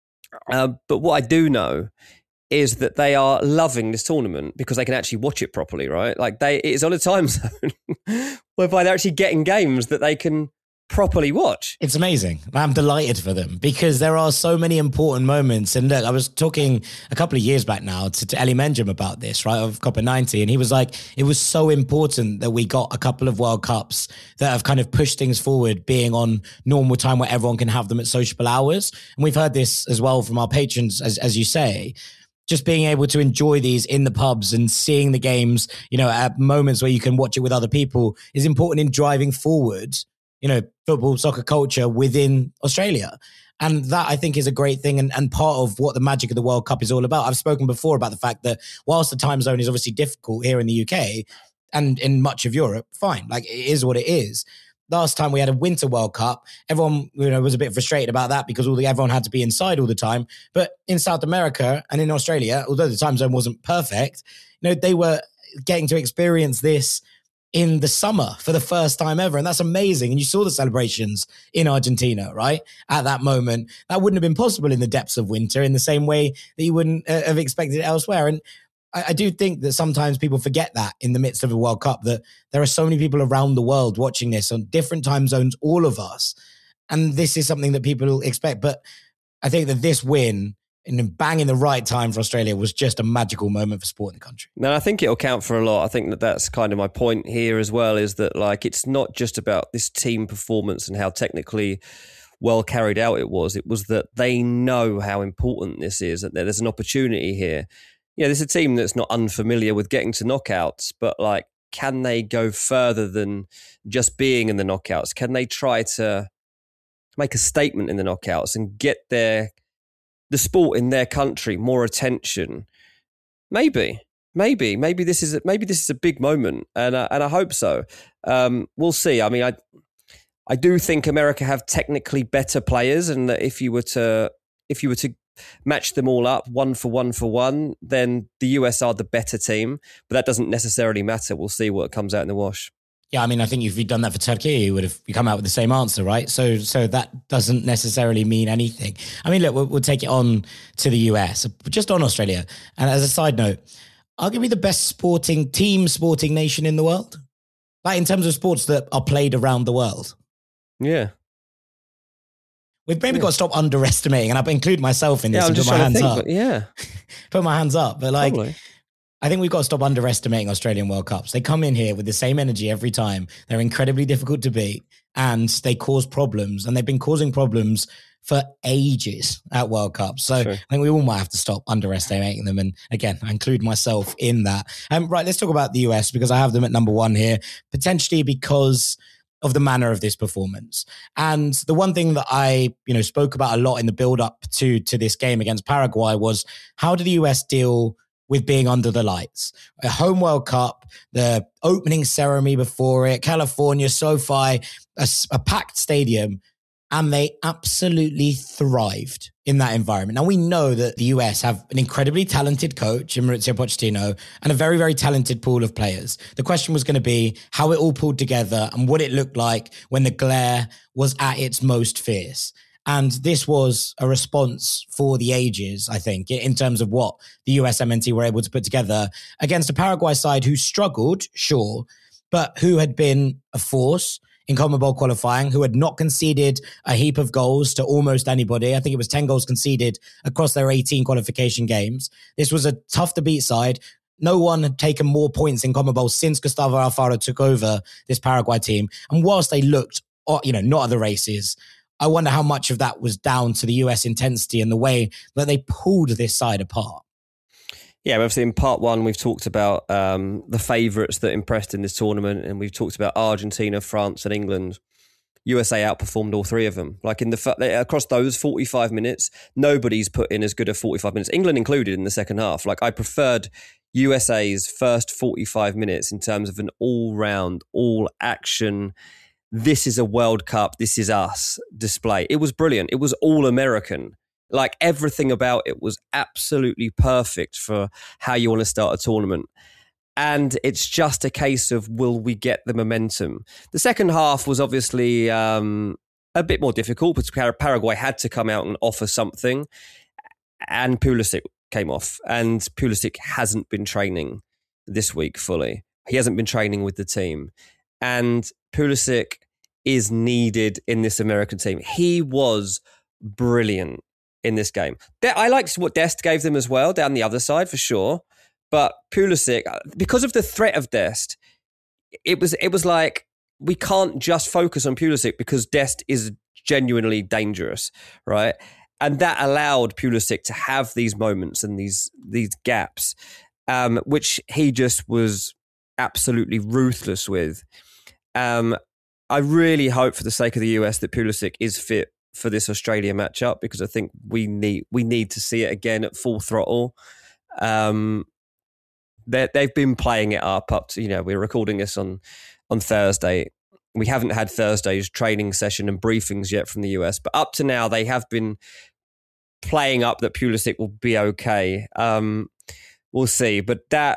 But what I do know is that they are loving this tournament because they can actually watch it properly, right? Like it is on a time zone whereby they're actually getting games that they can properly watch. It's amazing. I'm delighted for them because there are so many important moments. And look, I was talking a couple of years back now to Ellie Menjum about this, right, of Copa 90. And he was like, it was so important that we got a couple of World Cups that have kind of pushed things forward, being on normal time where everyone can have them at sociable hours. And we've heard this as well from our patrons, as you say. Just being able to enjoy these in the pubs and seeing the games, at moments where you can watch it with other people is important in driving forward football, soccer culture within Australia. And that, I think, is a great thing and part of what the magic of the World Cup is all about. I've spoken before about the fact that whilst the time zone is obviously difficult here in the UK and in much of Europe, fine, like it is what it is. Last time we had a Winter World Cup, everyone was a bit frustrated about that because everyone had to be inside all the time. But in South America and in Australia, although the time zone wasn't perfect, they were getting to experience this in the summer for the first time ever. And that's amazing. And you saw the celebrations in Argentina, right? At that moment, that wouldn't have been possible in the depths of winter in the same way that you wouldn't have expected it elsewhere. And I do think that sometimes people forget that in the midst of a World Cup, that there are so many people around the world watching this on different time zones, all of us. And this is something that people expect. But I think that this win and bang in the right time for Australia was just a magical moment for sport in the country. And I think it'll count for a lot. I think that that's kind of my point here as well, is that like it's not just about this team performance and how technically well carried out it was. It was that they know how important this is, that there's an opportunity here. This is a team that's not unfamiliar with getting to knockouts, but like, can they go further than just being in the knockouts? Can they try to make a statement in the knockouts and get the sport in their country more attention? Maybe this is a big moment, and I hope so. We'll see. I mean, I do think America have technically better players, and that if you were to match them all up one for one, then the US are the better team. But that doesn't necessarily matter. We'll see what comes out in the wash. Yeah, I mean, I think if you'd done that for Turkey, you come out with the same answer, right? So that doesn't necessarily mean anything. I mean, look, we'll take it on to the US, just on Australia. And as a side note, arguably the best sporting nation in the world, like in terms of sports that are played around the world. Yeah. We've maybe got to stop underestimating, and I've included myself in this and put my hands up. Put my hands up. But like, probably. I think we've got to stop underestimating Australian World Cups. They come in here with the same energy every time. They're incredibly difficult to beat and they cause problems. And they've been causing problems for ages at World Cups. So I think we all might have to stop underestimating them. And again, I include myself in that. Right, let's talk about the US because I have them at number one here, potentially because of the manner of this performance. And the one thing that I, spoke about a lot in the build up to this game against Paraguay was how did the US deal with being under the lights? A home World Cup, the opening ceremony before it, California, SoFi, a packed stadium, and they absolutely thrived in that environment. Now, we know that the US have an incredibly talented coach in Mauricio Pochettino and a very, very talented pool of players. The question was going to be how it all pulled together and what it looked like when the glare was at its most fierce. And this was a response for the ages, I think, in terms of what the USMNT were able to put together against a Paraguay side who struggled, sure, but who had been a force in CONMEBOL qualifying, who had not conceded a heap of goals to almost anybody. I think it was 10 goals conceded across their 18 qualification games. This was a tough to beat side. No one had taken more points in CONMEBOL since Gustavo Alfaro took over this Paraguay team. And whilst they looked, not at the races, I wonder how much of that was down to the US intensity and the way that they pulled this side apart. Yeah, obviously in part one, we've talked about the favourites that impressed in this tournament, and we've talked about Argentina, France and England. USA outperformed all three of them. Like across those 45 minutes, nobody's put in as good a 45 minutes, England included in the second half. Like I preferred USA's first 45 minutes in terms of an all-round, all-action, this is a World Cup, this is us display. It was brilliant. It was all American. Like everything about it was absolutely perfect for how you want to start a tournament. And it's just a case of, will we get the momentum? The second half was obviously a bit more difficult because Paraguay had to come out and offer something. And Pulisic came off. And Pulisic hasn't been training this week fully. He hasn't been training with the team. And Pulisic is needed in this American team. He was brilliant in this game. I liked what Dest gave them as well, down the other side for sure. But Pulisic, because of the threat of Dest, it was like, we can't just focus on Pulisic because Dest is genuinely dangerous, right? And that allowed Pulisic to have these moments and these gaps, which he just was absolutely ruthless with. I really hope, for the sake of the US, that Pulisic is fit for this Australia matchup, because I think we need to see it again at full throttle. They've been playing it up to, we're recording this on Thursday. We haven't had Thursday's training session and briefings yet from the US, but up to now they have been playing up that Pulisic will be okay. We'll see. But that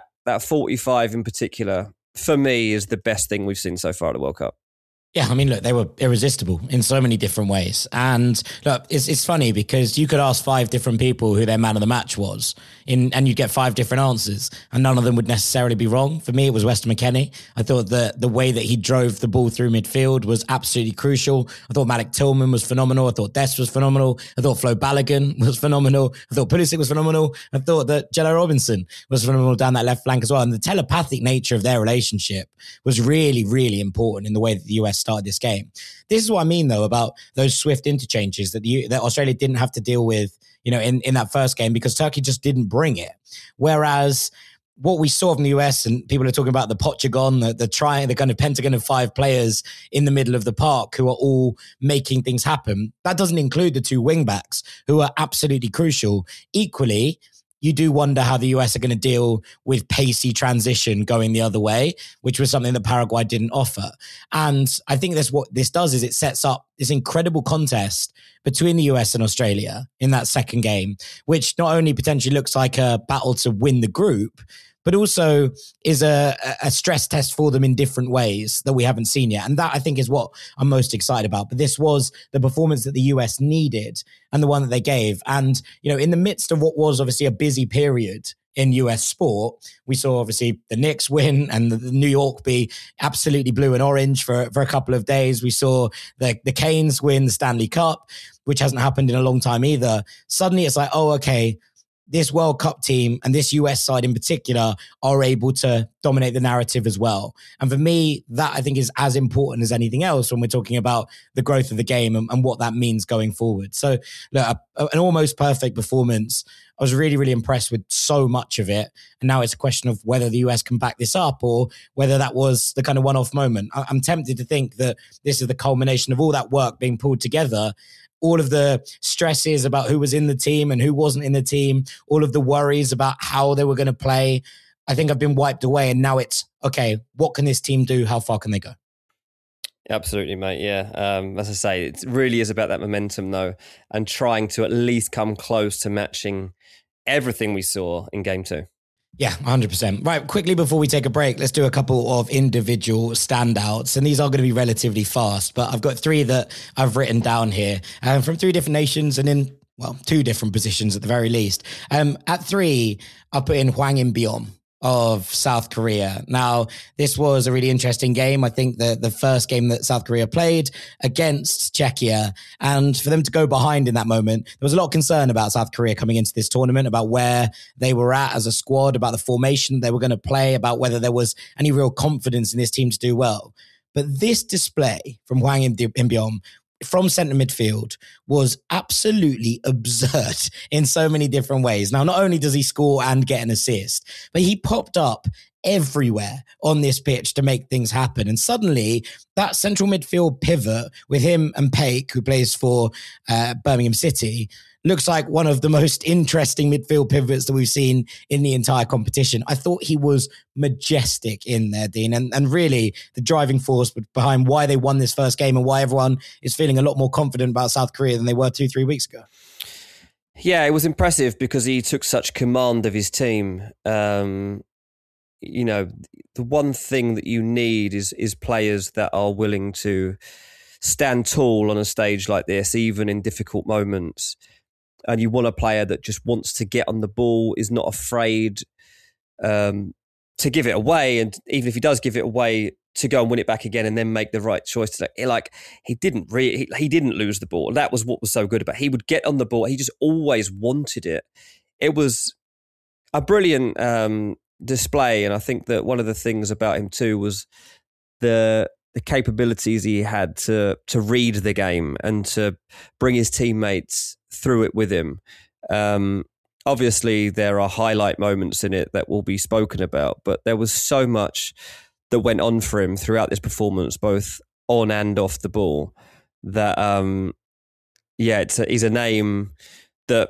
45 in particular, for me, is the best thing we've seen so far at the World Cup. Yeah, I mean, look, they were irresistible in so many different ways. And look, it's funny because you could ask 5 different people who their man of the match was, and you'd get 5 different answers, and none of them would necessarily be wrong. For me, it was Weston McKennie. I thought that the way that he drove the ball through midfield was absolutely crucial. I thought Malik Tillman was phenomenal. I thought Dest was phenomenal. I thought Flo Balogun was phenomenal. I thought Pulisic was phenomenal. I thought that Jello Robinson was phenomenal down that left flank as well. And the telepathic nature of their relationship was really, really important in the way that the US started this game. This is what I mean, though, about those swift interchanges that Australia didn't have to deal with, in that first game, because Turkey just didn't bring it. Whereas what we saw from the US, and people are talking about the Pochagon, the kind of pentagon of 5 players in the middle of the park who are all making things happen. That doesn't include the 2 wing backs who are absolutely crucial. Equally, you do wonder how the US are going to deal with pacey transition going the other way, which was something that Paraguay didn't offer. And I think that's what this does, is it sets up this incredible contest between the US and Australia in that second game, which not only potentially looks like a battle to win the group, but also is a stress test for them in different ways that we haven't seen yet. And that, I think, is what I'm most excited about. But this was the performance that the US needed and the one that they gave. And, in the midst of what was obviously a busy period in US sport, we saw obviously the Knicks win and the New York be absolutely blue and orange for a couple of days. We saw the Canes win the Stanley Cup, which hasn't happened in a long time either. Suddenly it's like, oh, okay, this World Cup team and this US side in particular are able to dominate the narrative as well. And for me, that I think is as important as anything else when we're talking about the growth of the game and what that means going forward. So look, an almost perfect performance. I was really, really impressed with so much of it. And now it's a question of whether the US can back this up or whether that was the kind of one-off moment. I'm tempted to think that this is the culmination of all that work being pulled together, all of the stresses about who was in the team and who wasn't in the team, all of the worries about how they were going to play, I think have been wiped away. And now it's, okay, what can this team do? How far can they go? Absolutely, mate. Yeah. As I say, it really is about that momentum, though, and trying to at least come close to matching everything we saw in game 2. Yeah, 100%. Right, quickly before we take a break, let's do a couple of individual standouts. And these are going to be relatively fast, but I've got 3 that I've written down here from 3 different nations and in, 2 different positions at the very least. At 3, I put in Hwang In-beom of South Korea. Now, this was a really interesting game. I think the first game that South Korea played against Czechia, and for them to go behind in that moment, there was a lot of concern about South Korea coming into this tournament, about where they were at as a squad, about the formation they were going to play, about whether there was any real confidence in this team to do well. But this display from Hwang In-beom from centre midfield was absolutely absurd in so many different ways. Now, not only does he score and get an assist, but he popped up everywhere on this pitch to make things happen. And suddenly that central midfield pivot with him and Paik, who plays for Birmingham City, looks like one of the most interesting midfield pivots that we've seen in the entire competition. I thought he was majestic in there, Dean, and really the driving force behind why they won this first game and why everyone is feeling a lot more confident about South Korea than they were 2-3 weeks ago. Yeah, it was impressive because he took such command of his team. the one thing that you need is players that are willing to stand tall on a stage like this, even in difficult moments. And you want a player that just wants to get on the ball, is not afraid to give it away, and even if he does give it away, to go and win it back again and then make the right choice. He didn't lose the ball. That was what was so good about it. He would get on the ball. He just always wanted it. It was a brilliant display, and I think that one of the things about him too was the capabilities he had to read the game and to bring his teammates through it with him. Obviously, there are highlight moments in it that will be spoken about, but there was so much that went on for him throughout this performance, both on and off the ball, that, he's a name that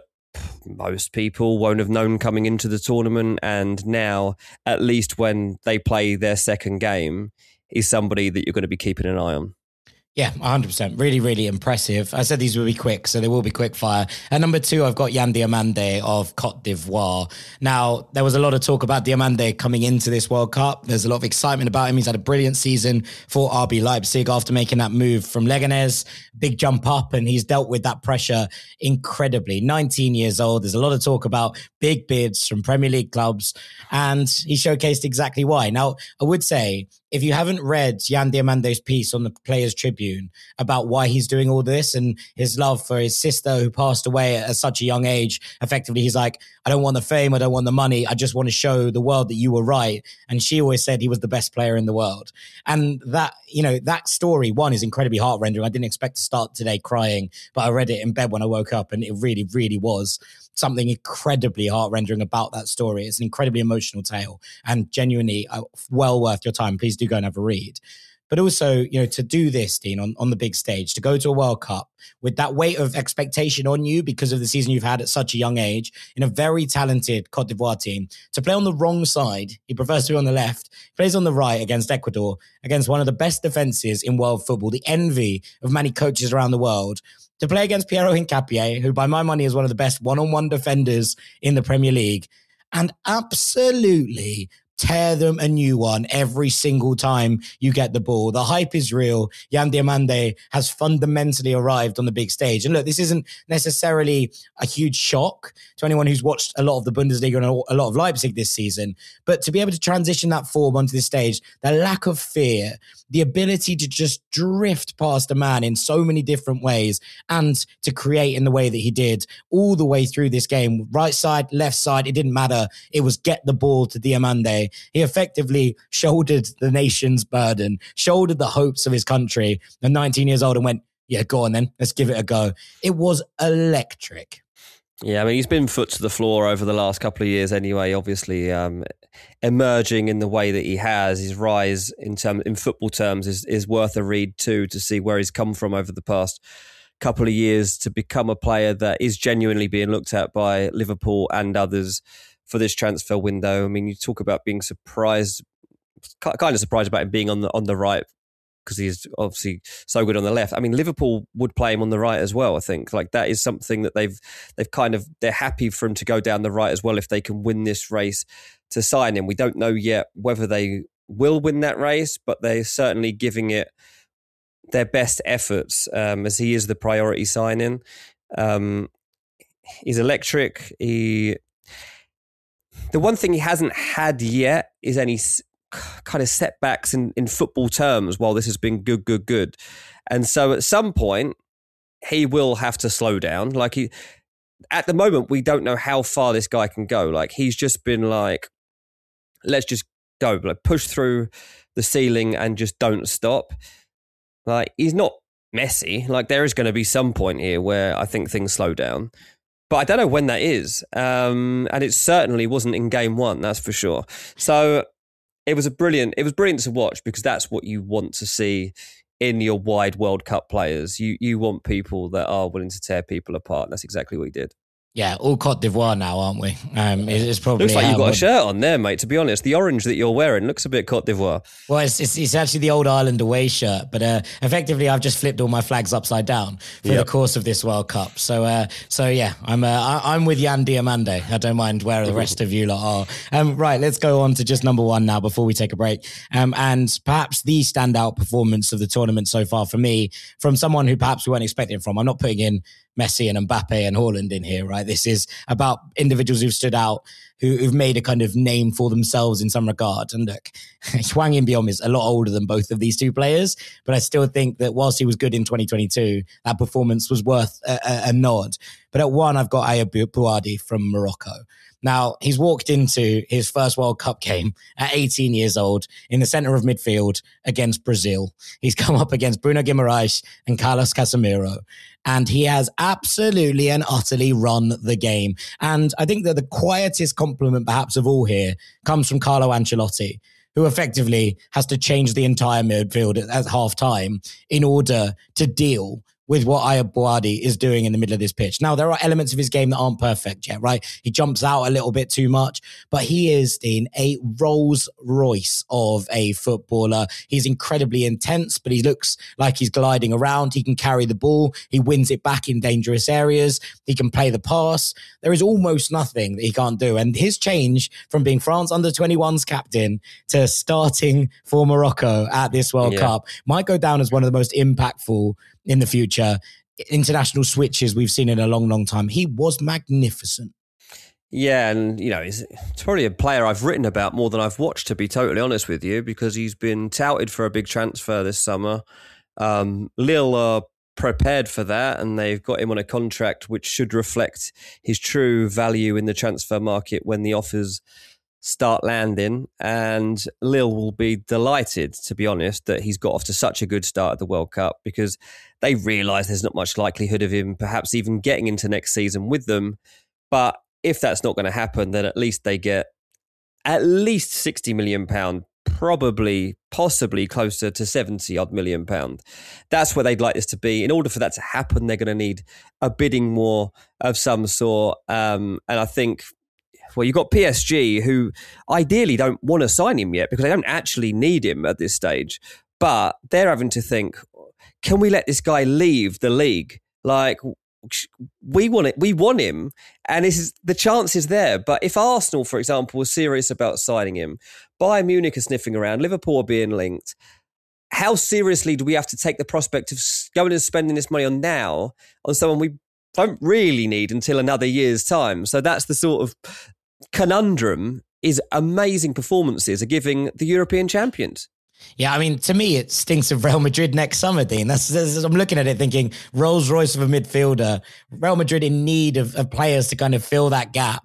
most people won't have known coming into the tournament. And now, at least when they play their second game, he's somebody that you're going to be keeping an eye on. Yeah, 100%. Really, really impressive. I said these will be quick, so they will be quick fire. At number 2, I've got Yan Diomande of Cote d'Ivoire. Now, there was a lot of talk about Diomande coming into this World Cup. There's a lot of excitement about him. He's had a brilliant season for RB Leipzig after making that move from Leganes. Big jump up, and he's dealt with that pressure incredibly. 19 years old. There's a lot of talk about big bids from Premier League clubs, and he showcased exactly why. Now, I would say, if you haven't read Yan Diomande's piece on the Players Tribune about why he's doing all this and his love for his sister who passed away at such a young age, effectively he's like, I don't want the fame, I don't want the money, I just want to show the world that you were right. And she always said he was the best player in the world. And that, that story, one, is incredibly heart-rendering. I didn't expect to start today crying, but I read it in bed when I woke up, and it really, really was something incredibly heart-rendering about that story. It's an incredibly emotional tale and genuinely well worth your time. Please do go and have a read. But also, to do this, Dean, on the big stage, to go to a World Cup with that weight of expectation on you because of the season you've had at such a young age, in a very talented Cote d'Ivoire team, to play on the wrong side, he prefers to be on the left, plays on the right against Ecuador, against one of the best defenses in world football, the envy of many coaches around the world, to play against Piero Hincapié, who by my money is one of the best one-on-one defenders in the Premier League, and absolutely tear them a new one every single time you get the ball. The hype is real. Yan Diomande has fundamentally arrived on the big stage. And look, this isn't necessarily a huge shock to anyone who's watched a lot of the Bundesliga and a lot of Leipzig this season. But to be able to transition that form onto this stage, the lack of fear, the ability to just drift past a man in so many different ways and to create in the way that he did all the way through this game, right side, left side, it didn't matter. It was get the ball to Diomande. He effectively shouldered the nation's burden, shouldered the hopes of his country at 19 years old and went, yeah, go on then, let's give it a go. It was electric. Yeah, I mean, he's been foot to the floor over the last couple of years anyway, obviously emerging in the way that he has. His rise in football terms is worth a read too, to see where he's come from over the past couple of years to become a player that is genuinely being looked at by Liverpool and others for this transfer window. I mean, you talk about being surprised, kind of surprised about him being on the right, because he's obviously so good on the left. I mean, Liverpool would play him on the right as well, I think. Like, that is something that they're happy for him to go down the right as well if they can win this race to sign him. We don't know yet whether they will win that race, but they're certainly giving it their best efforts, as he is the priority signing. He's electric. The one thing he hasn't had yet is any kind of setbacks in football terms while this has been good. And so at some point, he will have to slow down. At the moment, we don't know how far this guy can go. Like, he's just been like, let's just go, like, push through the ceiling and just don't stop. Like, he's not Messi. Like, there is going to be some point here where I think things slow down. But I don't know when that is. And it certainly wasn't in game one, that's for sure. So it was brilliant to watch, because that's what you want to see in your wide World Cup players. You want people that are willing to tear people apart. That's exactly what he did. Yeah, all Cote d'Ivoire now, aren't we? It's probably looks like you've got a shirt on there, mate. To be honest, the orange that you're wearing looks a bit Cote d'Ivoire. Well, it's actually the old Ireland away shirt, but effectively I've just flipped all my flags upside down for the course of this World Cup. So yeah, I'm with Yan Diomande. I don't mind where the rest of you lot are. Right, let's go on to just number one now before we take a break. And perhaps the standout performance of the tournament so far for me, from someone who perhaps we weren't expecting from. I'm not putting in Messi and Mbappe and Haaland in here, right? This is about individuals who've stood out, who've made a kind of name for themselves in some regard. And look, Hwang In-beom is a lot older than both of these two players, but I still think that whilst he was good in 2022, that performance was worth a nod. But at one, I've got Aya Bouadi from Morocco. Now, he's walked into his first World Cup game at 18 years old in the center of midfield against Brazil. He's come up against Bruno Guimaraes and Carlos Casemiro, and he has absolutely and utterly run the game. And I think that the quietest compliment perhaps of all here comes from Carlo Ancelotti, who effectively has to change the entire midfield at half-time in order to deal with what Aya Bouadi is doing in the middle of this pitch. Now, there are elements of his game that aren't perfect yet, right? He jumps out a little bit too much, but he is in a Rolls Royce of a footballer. He's incredibly intense, but he looks like he's gliding around. He can carry the ball. He wins it back in dangerous areas. He can play the pass. There is almost nothing that he can't do. And his change from being France under-21's captain to starting for Morocco at this World Cup might go down as one of the most impactful in the future international switches we've seen in a long, long time. He was magnificent. Yeah, and it's probably a player I've written about more than I've watched, to be totally honest with you, because he's been touted for a big transfer this summer. Lille are prepared for that, and they've got him on a contract which should reflect his true value in the transfer market when the offers start landing, and Lille will be delighted, to be honest, that he's got off to such a good start at the World Cup, because they realise there's not much likelihood of him perhaps even getting into next season with them. But if that's not going to happen, then at least they get at least £60 million, probably, possibly closer to 70 odd million pound. That's where they'd like this to be. In order for that to happen, they're going to need a bidding war of some sort. And I think, well, you've got PSG, who ideally don't want to sign him yet because they don't actually need him at this stage. But they're having to think, can we let this guy leave the league? Like, we want him, and the chance is there. But if Arsenal, for example, was serious about signing him, Bayern Munich are sniffing around, Liverpool are being linked, how seriously do we have to take the prospect of going and spending this money on someone we don't really need until another year's time? So that's the sort of conundrum is amazing performances are giving the European champions. Yeah, I mean, to me, it stinks of Real Madrid next summer, Dean. I'm looking at it thinking Rolls Royce of a midfielder, Real Madrid in need of players to kind of fill that gap.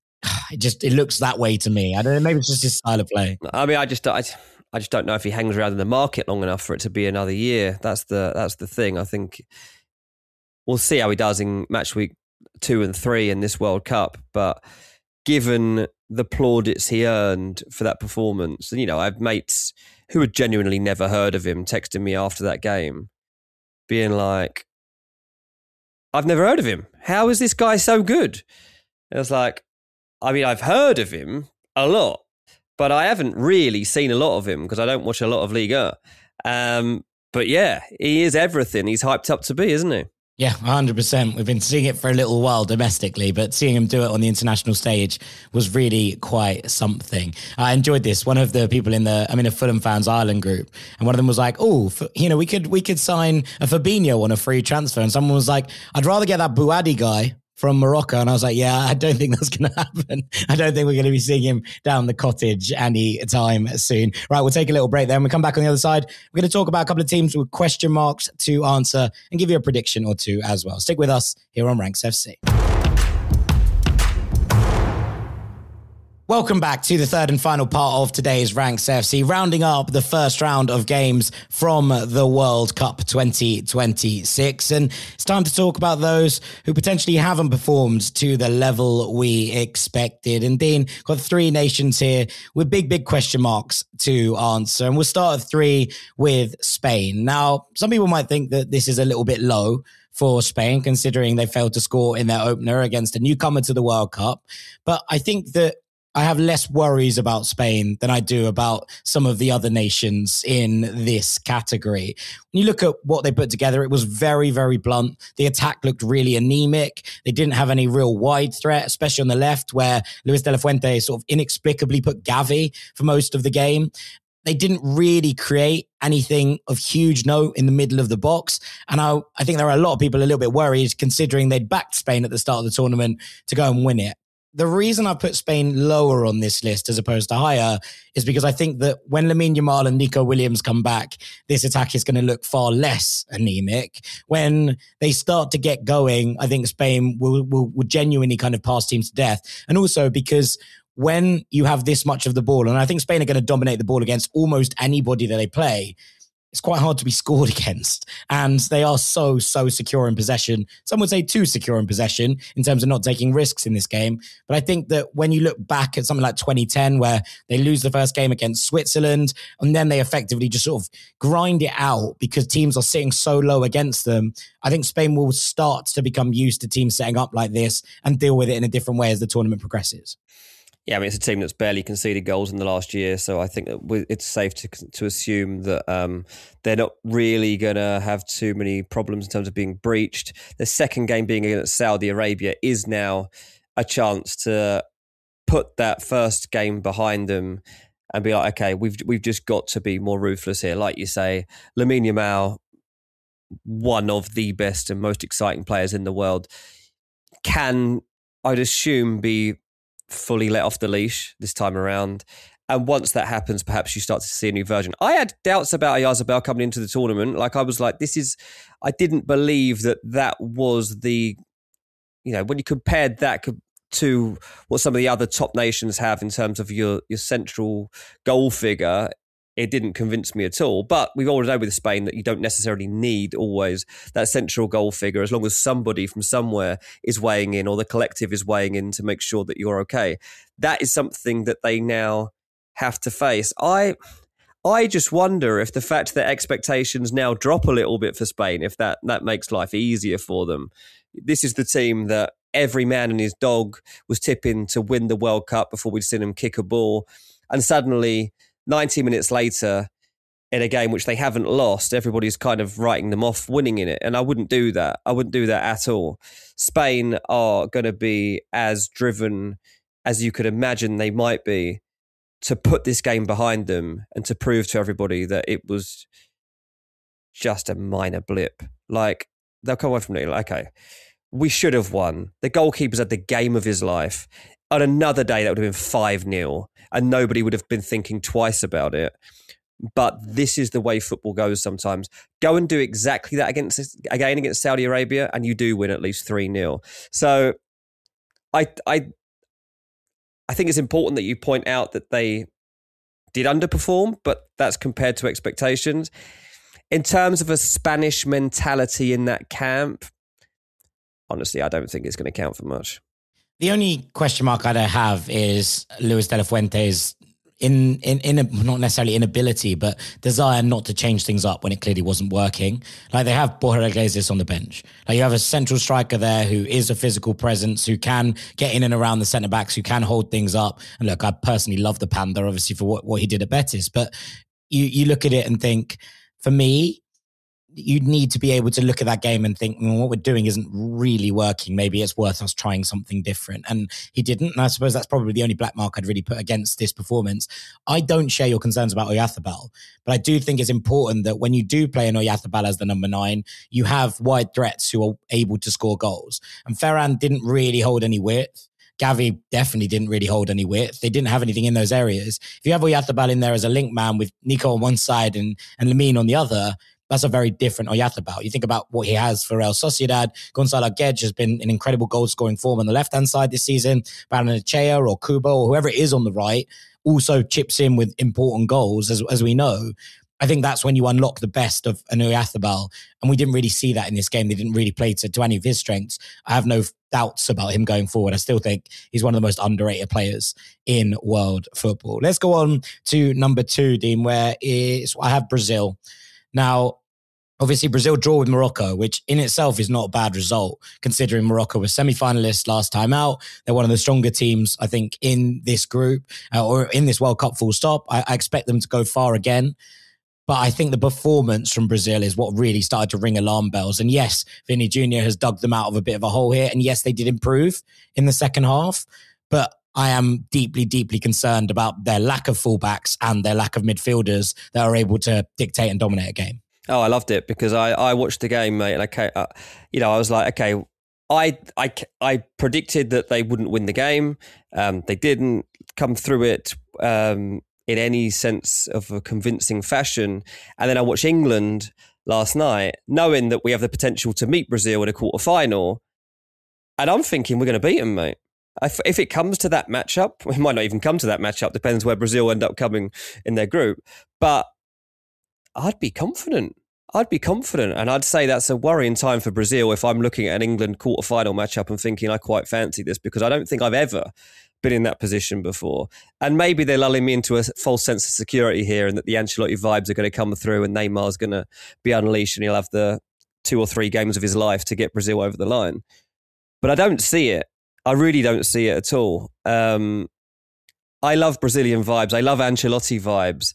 It looks that way to me. I don't know, maybe it's just his style of play. I mean, I just don't know if he hangs around in the market long enough for it to be another year. That's the thing. I think we'll see how he does in match week 2 and 3 in this World Cup, but given the plaudits he earned for that performance, and I have mates who had genuinely never heard of him texting me after that game, being like, I've never heard of him. How is this guy so good? And I was like, I mean, I've heard of him a lot, but I haven't really seen a lot of him because I don't watch a lot of Liga. But yeah, he is everything he's hyped up to be, isn't he? Yeah, 100%. We've been seeing it for a little while domestically, but seeing him do it on the international stage was really quite something. I enjoyed this. One of the people I'm in a Fulham fans Ireland group, and one of them was like, we could sign a Fabinho on a free transfer. And someone was like, I'd rather get that Bouadi guy from Morocco. And I was like, yeah, I don't think that's going to happen. I don't think we're going to be seeing him down the cottage any time soon. Right, we'll take a little break there. When we come back on the other side, we're going to talk about a couple of teams with question marks to answer and give you a prediction or two as well. Stick with us here on Ranks FC. Welcome back to the third and final part of today's Ranks FC, rounding up the first round of games from the World Cup 2026. And it's time to talk about those who potentially haven't performed to the level we expected. And Dean, got 3 nations here with big question marks to answer. And we'll start at 3 with Spain. Now, some people might think that this is a little bit low for Spain, considering they failed to score in their opener against a newcomer to the World Cup. But I think that I have less worries about Spain than I do about some of the other nations in this category. When you look at what they put together, it was very, very blunt. The attack looked really anemic. They didn't have any real wide threat, especially on the left, where Luis de la Fuente sort of inexplicably put Gavi for most of the game. They didn't really create anything of huge note in the middle of the box. And I think there are a lot of people a little bit worried, considering they'd backed Spain at the start of the tournament to go and win it. The reason I put Spain lower on this list as opposed to higher is because I think that when Lamine Yamal and Nico Williams come back, this attack is going to look far less anemic. When they start to get going, I think Spain will genuinely kind of pass teams to death. And also because when you have this much of the ball, and I think Spain are going to dominate the ball against almost anybody that they play, it's quite hard to be scored against. And they are so secure in possession. Some would say too secure in possession in terms of not taking risks in this game. But I think that when you look back at something like 2010, where they lose the first game against Switzerland, and then they effectively just sort of grind it out because teams are sitting so low against them, I think Spain will start to become used to teams setting up like this and deal with it in a different way as the tournament progresses. Yeah, I mean, it's a team that's barely conceded goals in the last year, so I think that it's safe to assume that they're not really going to have too many problems in terms of being breached. The second game being against Saudi Arabia is now a chance to put that first game behind them and be like, okay, we've just got to be more ruthless here. Like you say, Lamine Yamal, one of the best and most exciting players in the world, can, I'd assume, be fully let off the leash this time around. And once that happens, perhaps you start to see a new version. I had doubts about Oyarzabal coming into the tournament. Like, I was like, I didn't believe that was the, when you compared that to what some of the other top nations have in terms of your central goal figure, it didn't convince me at all. But we've already know with Spain that you don't necessarily need always that central goal figure, as long as somebody from somewhere is weighing in or the collective is weighing in to make sure that you're okay. That is something that they now have to face. I just wonder if the fact that expectations now drop a little bit for Spain, if that makes life easier for them. This is the team that every man and his dog was tipping to win the World Cup before we'd seen them kick a ball. And suddenly, 90 minutes later, in a game which they haven't lost, everybody's kind of writing them off winning in it. And I wouldn't do that. I wouldn't do that at all. Spain are going to be as driven as you could imagine they might be to put this game behind them and to prove to everybody that it was just a minor blip. Like, they'll come away from it like, okay, we should have won. The goalkeeper's had the game of his life. On another day, that would have been 5-0 and nobody would have been thinking twice about it. But this is the way football goes sometimes. Go and do exactly that against Saudi Arabia and you do win at least 3-0. So I think it's important that you point out that they did underperform, but that's compared to expectations. In terms of a Spanish mentality in that camp, honestly, I don't think it's going to count for much. The only question mark I'd have is Luis de la Fuente's not necessarily inability, but desire not to change things up when it clearly wasn't working. Like, they have Borja Iglesias on the bench. Like, you have a central striker there who is a physical presence, who can get in and around the centre backs, who can hold things up. And look, I personally love the Panda, obviously, for what he did at Betis. But you look at it and think, for me, you need to be able to look at that game and think, what we're doing isn't really working. Maybe it's worth us trying something different. And he didn't. And I suppose that's probably the only black mark I'd really put against this performance. I don't share your concerns about Oyarzabal, but I do think it's important that when you do play an Oyarzabal as the number 9, you have wide threats who are able to score goals. And Ferran didn't really hold any width. Gavi definitely didn't really hold any width. They didn't have anything in those areas. If you have Oyarzabal in there as a link man with Nico on one side and Lamine on the other, that's a very different Oyarzabal. You think about what he has for Real Sociedad. Gonzalo Guedes has been in incredible goal-scoring form on the left-hand side this season. Barrenechea or Kubo or whoever it is on the right also chips in with important goals, as we know. I think that's when you unlock the best of an Oyarzabal. And we didn't really see that in this game. They didn't really play to any of his strengths. I have no doubts about him going forward. I still think he's one of the most underrated players in world football. Let's go on to number 2, Dean, where I have Brazil. Now, Obviously, Brazil draw with Morocco, which in itself is not a bad result, considering Morocco was semi-finalists last time out. They're one of the stronger teams, I think, in this group or in this World Cup full stop. I expect them to go far again. But I think the performance from Brazil is what really started to ring alarm bells. And yes, Vini Jr. has dug them out of a bit of a hole here. And yes, they did improve in the second half. But I am deeply, deeply concerned about their lack of fullbacks and their lack of midfielders that are able to dictate and dominate a game. Oh, I loved it because I watched the game, mate, and I was like, okay, I predicted that they wouldn't win the game. They didn't come through it in any sense of a convincing fashion. And then I watched England last night, knowing that we have the potential to meet Brazil in a quarterfinal, and I'm thinking we're going to beat them, mate. If it comes to that matchup, it might not even come to that matchup. Depends where Brazil end up coming in their group, but I'd be confident. And I'd say that's a worrying time for Brazil if I'm looking at an England quarterfinal matchup and thinking I quite fancy this, because I don't think I've ever been in that position before. And maybe they're lulling me into a false sense of security here, and that the Ancelotti vibes are going to come through and Neymar's going to be unleashed and he'll have the 2 or 3 games of his life to get Brazil over the line. But I don't see it. I really don't see it at all. I love Brazilian vibes. I love Ancelotti vibes.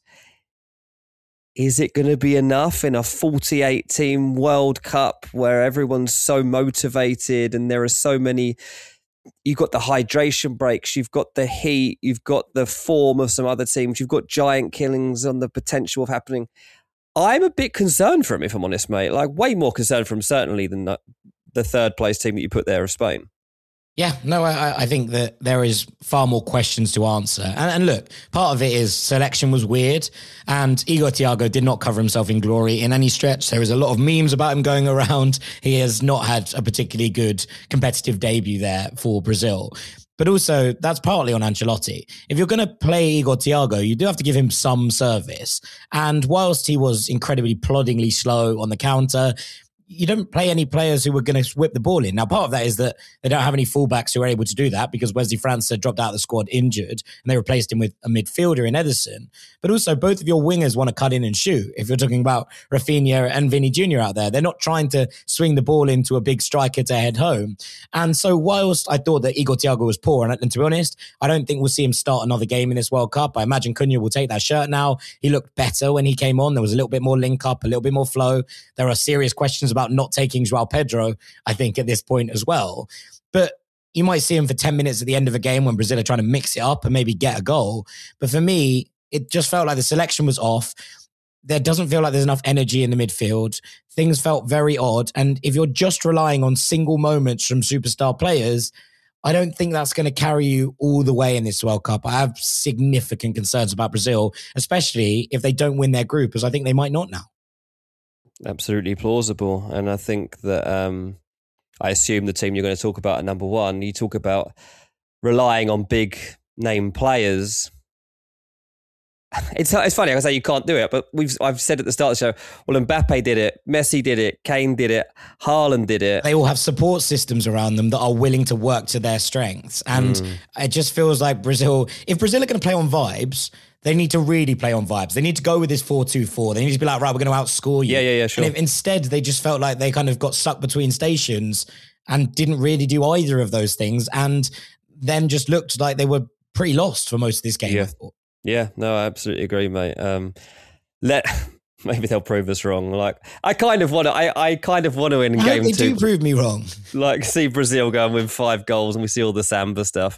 Is it going to be enough in a 48-team World Cup where everyone's so motivated and there are so many... You've got the hydration breaks, you've got the heat, you've got the form of some other teams, you've got giant killings on the potential of happening. I'm a bit concerned for him, if I'm honest, mate. Like, way more concerned for him, certainly, than the third place team that you put there of Spain. Yeah, no, I think that there is far more questions to answer. And look, part of it is selection was weird, and Igor Thiago did not cover himself in glory in any stretch. There is a lot of memes about him going around. He has not had a particularly good competitive debut there for Brazil. But also, that's partly on Ancelotti. If you're going to play Igor Thiago, you do have to give him some service. And whilst he was incredibly ploddingly slow on the counter, you don't play any players who were going to whip the ball in. Now, part of that is that they don't have any fullbacks who are able to do that, because Wesley França dropped out of the squad injured and they replaced him with a midfielder in Ederson. But also, both of your wingers want to cut in and shoot. If you're talking about Rafinha and Vini Jr. out there, they're not trying to swing the ball into a big striker to head home. And so whilst I thought that Igor Thiago was poor, and to be honest, I don't think we'll see him start another game in this World Cup. I imagine Cunha will take that shirt now. He looked better when he came on. There was a little bit more link up, a little bit more flow. There are serious questions about not taking João Pedro, I think, at this point as well. But you might see him for 10 minutes at the end of a game when Brazil are trying to mix it up and maybe get a goal. But for me, it just felt like the selection was off. There doesn't feel like there's enough energy in the midfield. Things felt very odd. And if you're just relying on single moments from superstar players, I don't think that's going to carry you all the way in this World Cup. I have significant concerns about Brazil, especially if they don't win their group, as I think they might not now. Absolutely plausible. And I think that I assume the team you're going to talk about at number one, you talk about relying on big name players. It's funny, I can say you can't do it, but I've said at the start of the show, well, Mbappe did it, Messi did it, Kane did it, Haaland did it. They all have support systems around them that are willing to work to their strengths. And it just feels like Brazil, if Brazil are going to play on vibes, they need to really play on vibes. They need to go with this 4-2-4. They need to be like, right, we're going to outscore you. Yeah, sure. And if instead they just felt like they kind of got stuck between stations and didn't really do either of those things, and then just looked like they were pretty lost for most of this game. Yeah, no, I absolutely agree, mate. Maybe they'll prove us wrong. Like, I kind of want to in game 2. They do prove me wrong. Like, see Brazil go and win 5 goals, and we see all the Samba stuff.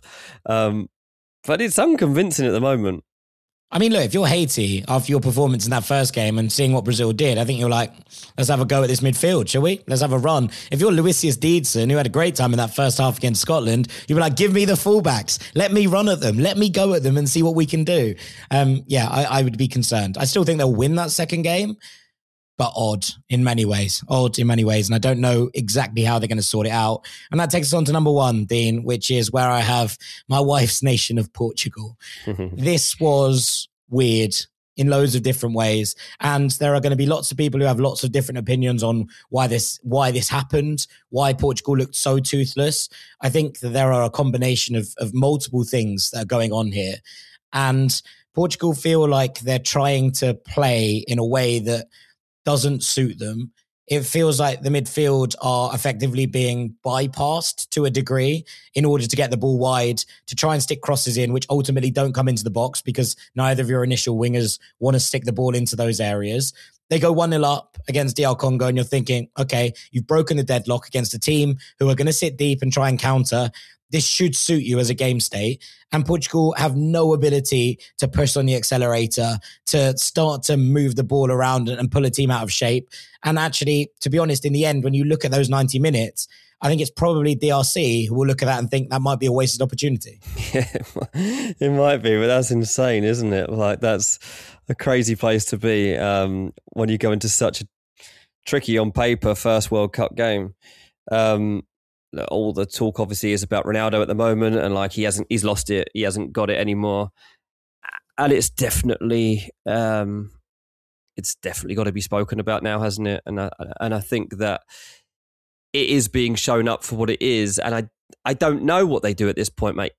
But it's unconvincing at the moment. I mean, look, if you're Haiti after your performance in that first game and seeing what Brazil did, I think you're like, let's have a go at this midfield, shall we? Let's have a run. If you're Luisius Deedson, who had a great time in that first half against Scotland, you'd be like, give me the fullbacks. Let me run at them. Let me go at them and see what we can do. I would be concerned. I still think they'll win that second game, but odd in many ways. And I don't know exactly how they're going to sort it out. And that takes us on to number one, Dean, which is where I have my wife's nation of Portugal. This was weird in loads of different ways. And there are going to be lots of people who have lots of different opinions on why this happened, why Portugal looked so toothless. I think that there are a combination of multiple things that are going on here. And Portugal feel like they're trying to play in a way that doesn't suit them. It feels like the midfield are effectively being bypassed to a degree in order to get the ball wide, to try and stick crosses in, which ultimately don't come into the box because neither of your initial wingers want to stick the ball into those areas. They go 1-0 up against DR Congo and you're thinking, okay, you've broken the deadlock against a team who are going to sit deep and try and counter. This should suit you as a game state. And Portugal have no ability to push on the accelerator, to start to move the ball around and pull a team out of shape. And actually, to be honest, in the end, when you look at those 90 minutes, I think it's probably DRC who will look at that and think that might be a wasted opportunity. Yeah, it might be, but that's insane, isn't it? Like, that's a crazy place to be when you go into such a tricky on paper first World Cup game. All the talk obviously is about Ronaldo at the moment, and like he's lost it, he hasn't got it anymore, and it's definitely got to be spoken about now, hasn't it? And I think that it is being shown up for what it is, and I don't know what they do at this point, mate.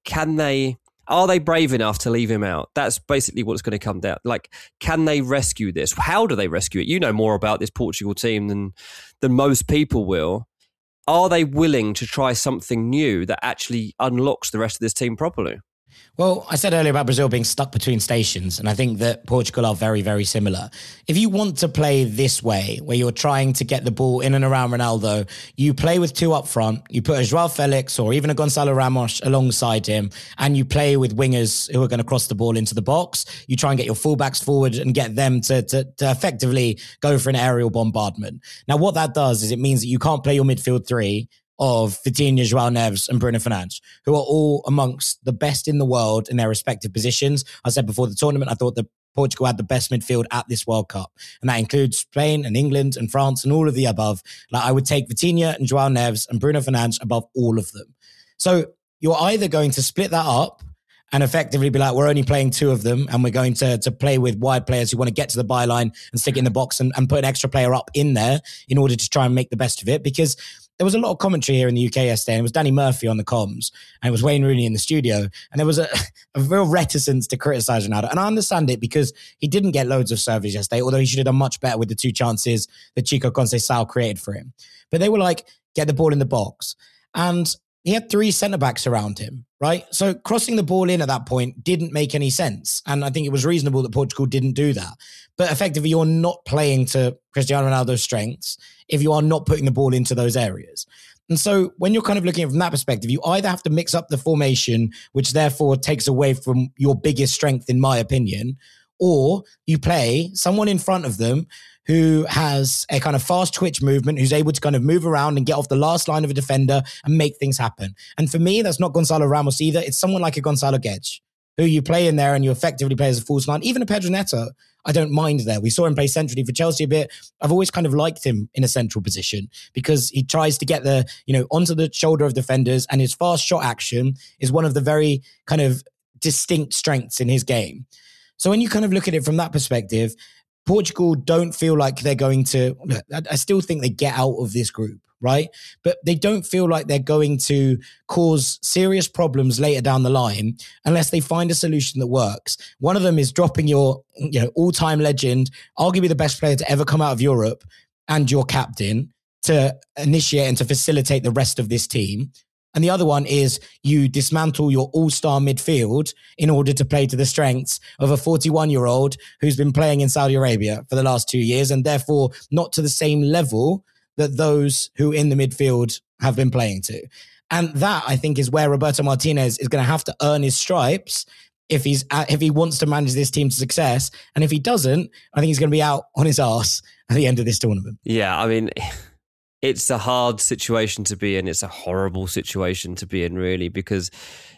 Are they brave enough to leave him out? That's basically what it's going to come down. Like, can they rescue this? How do they rescue it? You know more about this Portugal team than most people will. Are they willing to try something new that actually unlocks the rest of this team properly? Well, I said earlier about Brazil being stuck between stations, and I think that Portugal are very, very similar. If you want to play this way, where you're trying to get the ball in and around Ronaldo, you play with two up front, you put a João Felix or even a Gonçalo Ramos alongside him, and you play with wingers who are going to cross the ball into the box. You try and get your fullbacks forward and get them to effectively go for an aerial bombardment. Now, what that does is it means that you can't play your midfield three of Vitinha, João Neves and Bruno Fernandes, who are all amongst the best in the world in their respective positions. I said before the tournament, I thought that Portugal had the best midfield at this World Cup. And that includes Spain and England and France and all of the above. Like, I would take Vitinha and João Neves and Bruno Fernandes above all of them. So you're either going to split that up and effectively be like, we're only playing two of them and we're going to play with wide players who want to get to the byline and stick it in the box and put an extra player up in there in order to try and make the best of it. Because there was a lot of commentary here in the UK yesterday, and it was Danny Murphy on the comms, and it was Wayne Rooney in the studio, and there was a real reticence to criticise Ronaldo. And I understand it because he didn't get loads of serves yesterday, although he should have done much better with the two chances that Chico Conceição created for him. But they were like, get the ball in the box. And he had three centre-backs around him, right? So crossing the ball in at that point didn't make any sense. And I think it was reasonable that Portugal didn't do that. But effectively, you're not playing to Cristiano Ronaldo's strengths if you are not putting the ball into those areas. And so when you're kind of looking at it from that perspective, you either have to mix up the formation, which therefore takes away from your biggest strength, in my opinion, or you play someone in front of them who has a kind of fast twitch movement, who's able to kind of move around and get off the last line of a defender and make things happen. And for me, that's not Gonçalo Ramos either. It's someone like a Gonçalo Guedes, who you play in there and you effectively play as a false nine. Even a Pedro Neto, I don't mind there. We saw him play centrally for Chelsea a bit. I've always kind of liked him in a central position because he tries to get onto the shoulder of defenders, and his fast shot action is one of the very kind of distinct strengths in his game. So when you kind of look at it from that perspective, Portugal don't feel like they're going to, I still think they get out of this group, right? But they don't feel like they're going to cause serious problems later down the line unless they find a solution that works. One of them is dropping your all-time legend, arguably the best player to ever come out of Europe, and your captain to initiate and to facilitate the rest of this team. And the other one is you dismantle your all-star midfield in order to play to the strengths of a 41-year-old who's been playing in Saudi Arabia for the last 2 years and therefore not to the same level that those who in the midfield have been playing to. And that, I think, is where Roberto Martinez is going to have to earn his stripes if he wants to manage this team to success. And if he doesn't, I think he's going to be out on his arse at the end of this tournament. Yeah, I mean, it's a hard situation to be in. It's a horrible situation to be in, really, because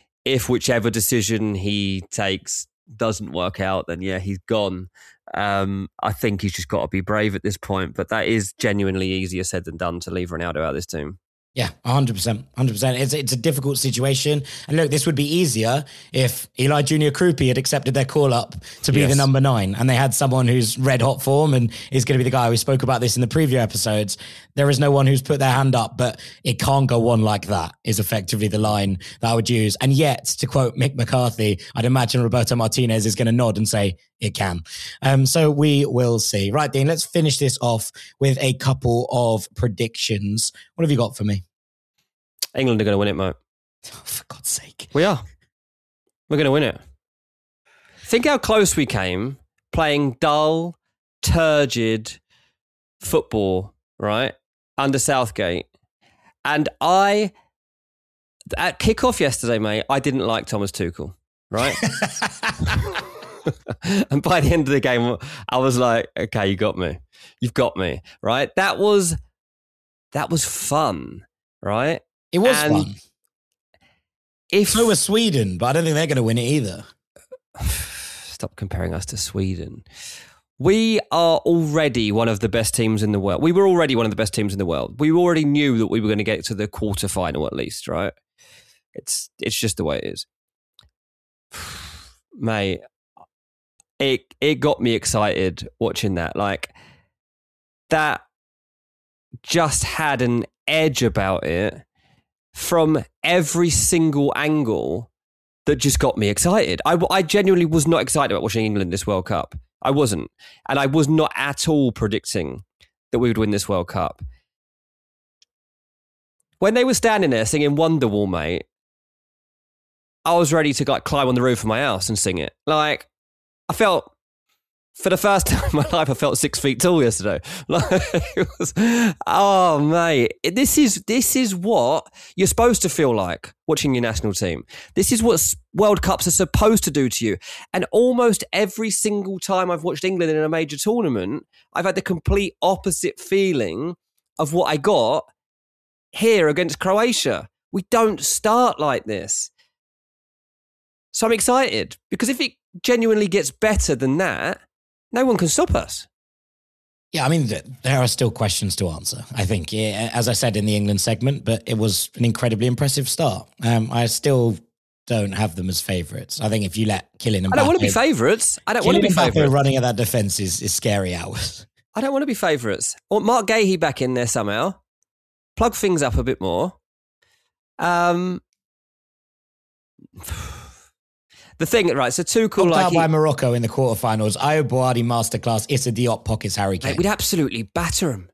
if whichever decision he takes doesn't work out, then yeah, he's gone. I think he's just got to be brave at this point, but that is genuinely easier said than done to leave Ronaldo out of this team. Yeah, 100%. 100%. It's a difficult situation. And look, this would be easier if Eli Junior Krupi had accepted their call up to be the number 9 and they had someone who's red hot form and is going to be the guy. We spoke about this in the preview episodes. There is no one who's put their hand up, but it can't go on like that is effectively the line that I would use. And yet, to quote Mick McCarthy, I'd imagine Roberto Martinez is going to nod and say, it can. So we will see. Right, Dean, let's finish this off with a couple of predictions. What have you got for me? England are going to win it, mate. Oh, for God's sake. We are. We're going to win it. Think how close we came playing dull, turgid football, right? Under Southgate. And at kickoff yesterday, mate, I didn't like Thomas Tuchel, right? And by the end of the game, I was like, okay, you got me. You've got me, right? That was fun, right? It was fun. So was Sweden, but I don't think they're going to win it either. Stop comparing us to Sweden. We are already one of the best teams in the world. We were already one of the best teams in the world. We already knew that we were going to get to the quarterfinal at least, right? It's just the way it is. Mate, it got me excited watching that. Like, that just had an edge about it from every single angle that just got me excited. I genuinely was not excited about watching England this World Cup. I wasn't. And I was not at all predicting that we would win this World Cup. When they were standing there singing Wonderwall, mate, I was ready to climb on the roof of my house and sing it. Like, I felt, for the first time in my life, I felt 6 feet tall yesterday. Like, it was, oh, mate, this is what you're supposed to feel like watching your national team. This is what World Cups are supposed to do to you. And almost every single time I've watched England in a major tournament, I've had the complete opposite feeling of what I got here against Croatia. We don't start like this. So I'm excited, because if it genuinely gets better than that, no one can stop us. Yeah, I mean, there are still questions to answer, I think, as I said in the England segment, but it was an incredibly impressive start. I still don't have them as favourites. I think if you let Kylian Mbappe... I don't want to be favourites. I don't want to be favourites. Running at that defence is scary hours. I don't want to be favourites. I want Mark Gahey back in there somehow. Plug things up a bit more. The thing, right, so Tuchel... Knocked out by Morocco in the quarterfinals. Ayo Boadi masterclass. Issa Diop pockets Harry Kane. Mate, we'd absolutely batter him.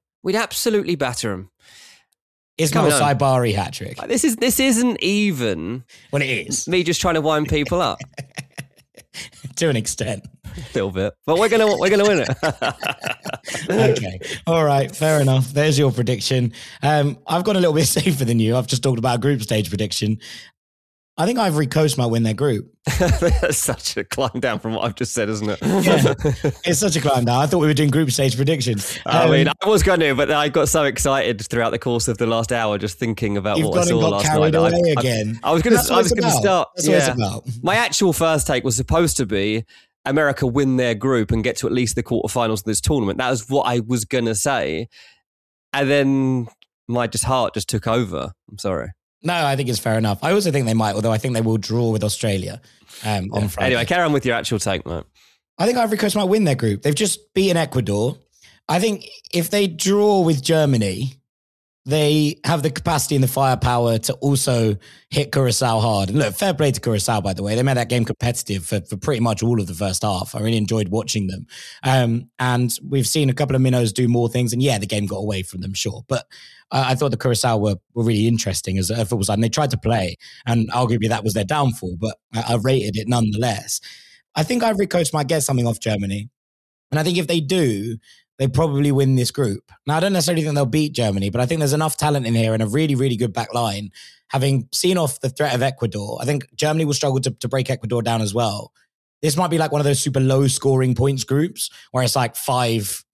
Ismail Saibari hat-trick. This isn't even... Well, it is. Me just trying to wind people up. To an extent. A little bit. But we're gonna win it. Okay. All right. Fair enough. There's your prediction. I've gone a little bit safer than you. I've just talked about a group stage prediction. I think Ivory Coast might win their group. That's such a climb down from what I've just said, isn't it? Yeah, it's such a climb down. I thought we were doing group stage predictions. I mean, I was going to, but I got so excited throughout the course of the last hour just thinking about what I saw last night. Again. I was going to start. That's what it's about. My actual first take was supposed to be America win their group and get to at least the quarterfinals of this tournament. That was what I was going to say. And then my heart just took over. I'm sorry. No, I think it's fair enough. I also think they might, although I think they will draw with Australia on Friday. Anyway, carry on with your actual take, mate. I think Ivory Coast might win their group. They've just beaten Ecuador. I think if they draw with Germany, they have the capacity and the firepower to also hit Curacao hard. And look, fair play to Curacao, by the way. They made that game competitive for pretty much all of the first half. I really enjoyed watching them. And we've seen a couple of minnows do more things. And yeah, the game got away from them, sure. But I thought the Curacao were really interesting as a football side. And they tried to play. And arguably that was their downfall. But I rated it nonetheless. I think Ivory Coast might get something off Germany. And I think if they do, they probably win this group. Now, I don't necessarily think they'll beat Germany, but I think there's enough talent in here and a really, really good back line. Having seen off the threat of Ecuador, I think Germany will struggle to break Ecuador down as well. This might be like one of those super low scoring points groups where it's like 5-4-2-1.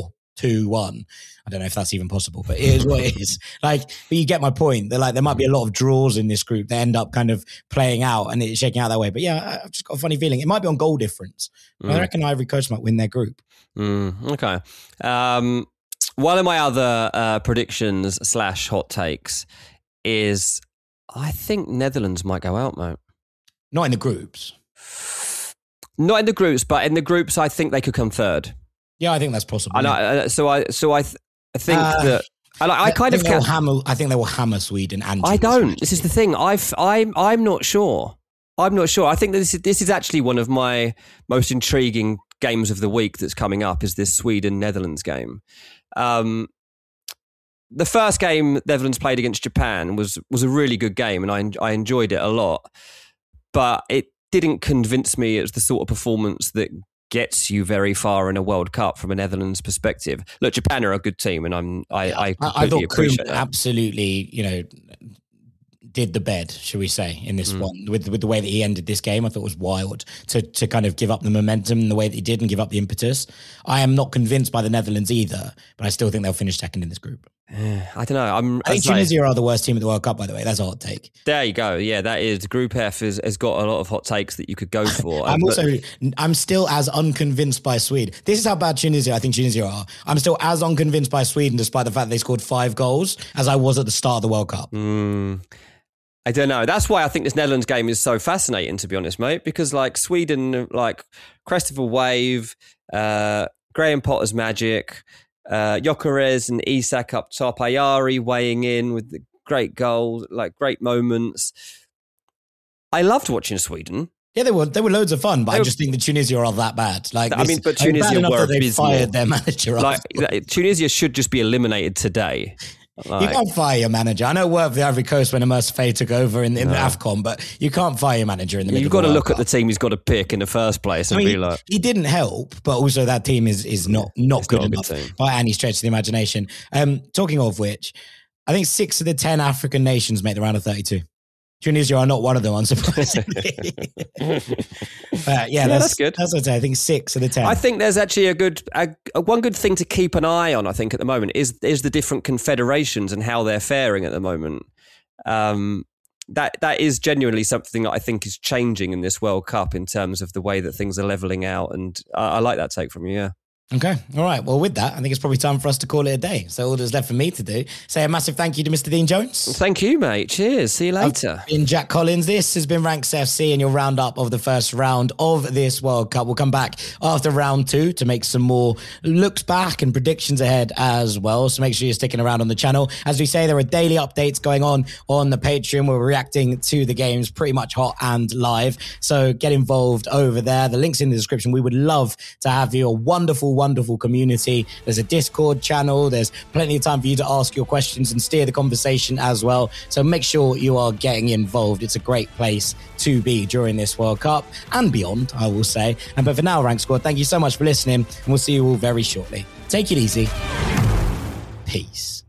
I don't know if that's even possible, but it is what it is. But you get my point. There might be a lot of draws in this group that end up kind of playing out and it's shaking out that way. But yeah, I've just got a funny feeling. It might be on goal difference. I reckon Ivory Coast might win their group. Okay. One of my other predictions / hot takes is I think Netherlands might go out, mate. Not in the groups. Not in the groups, but in the groups, I think they could come third. Yeah, I think that's possible. And I think that I think they will hammer Sweden. And I don't. This is the thing. I'm not sure. I'm not sure. I think that this is actually one of my most intriguing games of the week that's coming up, is this Sweden-Netherlands game. The first game Netherlands played against Japan was a really good game, and I enjoyed it a lot. But it didn't convince me as the sort of performance that gets you very far in a World Cup from a Netherlands perspective. Look, Japan are a good team, and I completely appreciate that. Absolutely, did the bed, shall we say, in this one with the way that he ended this game. I thought it was wild to kind of give up the momentum in the way that he did and give up the impetus. I am not convinced by the Netherlands either, but I still think they'll finish second in this group. I don't know. I think Tunisia are the worst team at the World Cup, by the way. That's a hot take. There you go. Yeah, that is. Group F has got a lot of hot takes that you could go for. I'm still as unconvinced by Sweden. This is how bad Tunisia, I think Tunisia are. I'm still as unconvinced by Sweden, despite the fact they scored 5 goals, as I was at the start of the World Cup. I don't know. That's why I think this Netherlands game is so fascinating, to be honest, mate, because like Sweden, like crest of a wave, Graham Potter's magic, Gyökeres and Isak up top, Ayari weighing in with the great goals, like great moments. I loved watching Sweden. Yeah, they were loads of fun, but I just think that Tunisia are that bad. But Tunisia were abysmal. They fired their manager. Tunisia should just be eliminated today. You can't fire your manager. I know it worked for the Ivory Coast when Immerse Faye took over in the AFCON, but you can't fire your manager in the middle. You've got to look at the team he's got to pick in the first place and be like... He didn't help, but also that team is not good enough by any stretch of the imagination. Talking of which, I think 6 of the 10 African nations make the round of 32. Tunisia are not one of them, unsurprisingly. That's good. That's what I say. I think 6 of the 10. I think there's actually one good thing to keep an eye on, I think, at the moment is the different confederations and how they're faring at the moment. That is genuinely something that I think is changing in this World Cup in terms of the way that things are levelling out. And I like that take from you, yeah. Okay. All right. Well, with that, I think it's probably time for us to call it a day. So all that's left for me to do, say a massive thank you to Mr. Dean Jones. Thank you, mate. Cheers. See you later. In Jack Collins, this has been Ranks FC and your roundup of the first round of this World Cup. We'll come back after round 2 to make some more looks back and predictions ahead as well. So make sure you're sticking around on the channel. As we say, there are daily updates going on the Patreon. We're reacting to the games pretty much hot and live. So get involved over there. The link's in the description. We would love to have you, a wonderful, wonderful community. There's a Discord channel. There's plenty of time for you to ask your questions and steer the conversation as well. So make sure you are getting involved. It's a great place to be during this World Cup and beyond, I will say. But for now, Rank Squad, thank you so much for listening, and we'll see you all very shortly. Take it easy. Peace.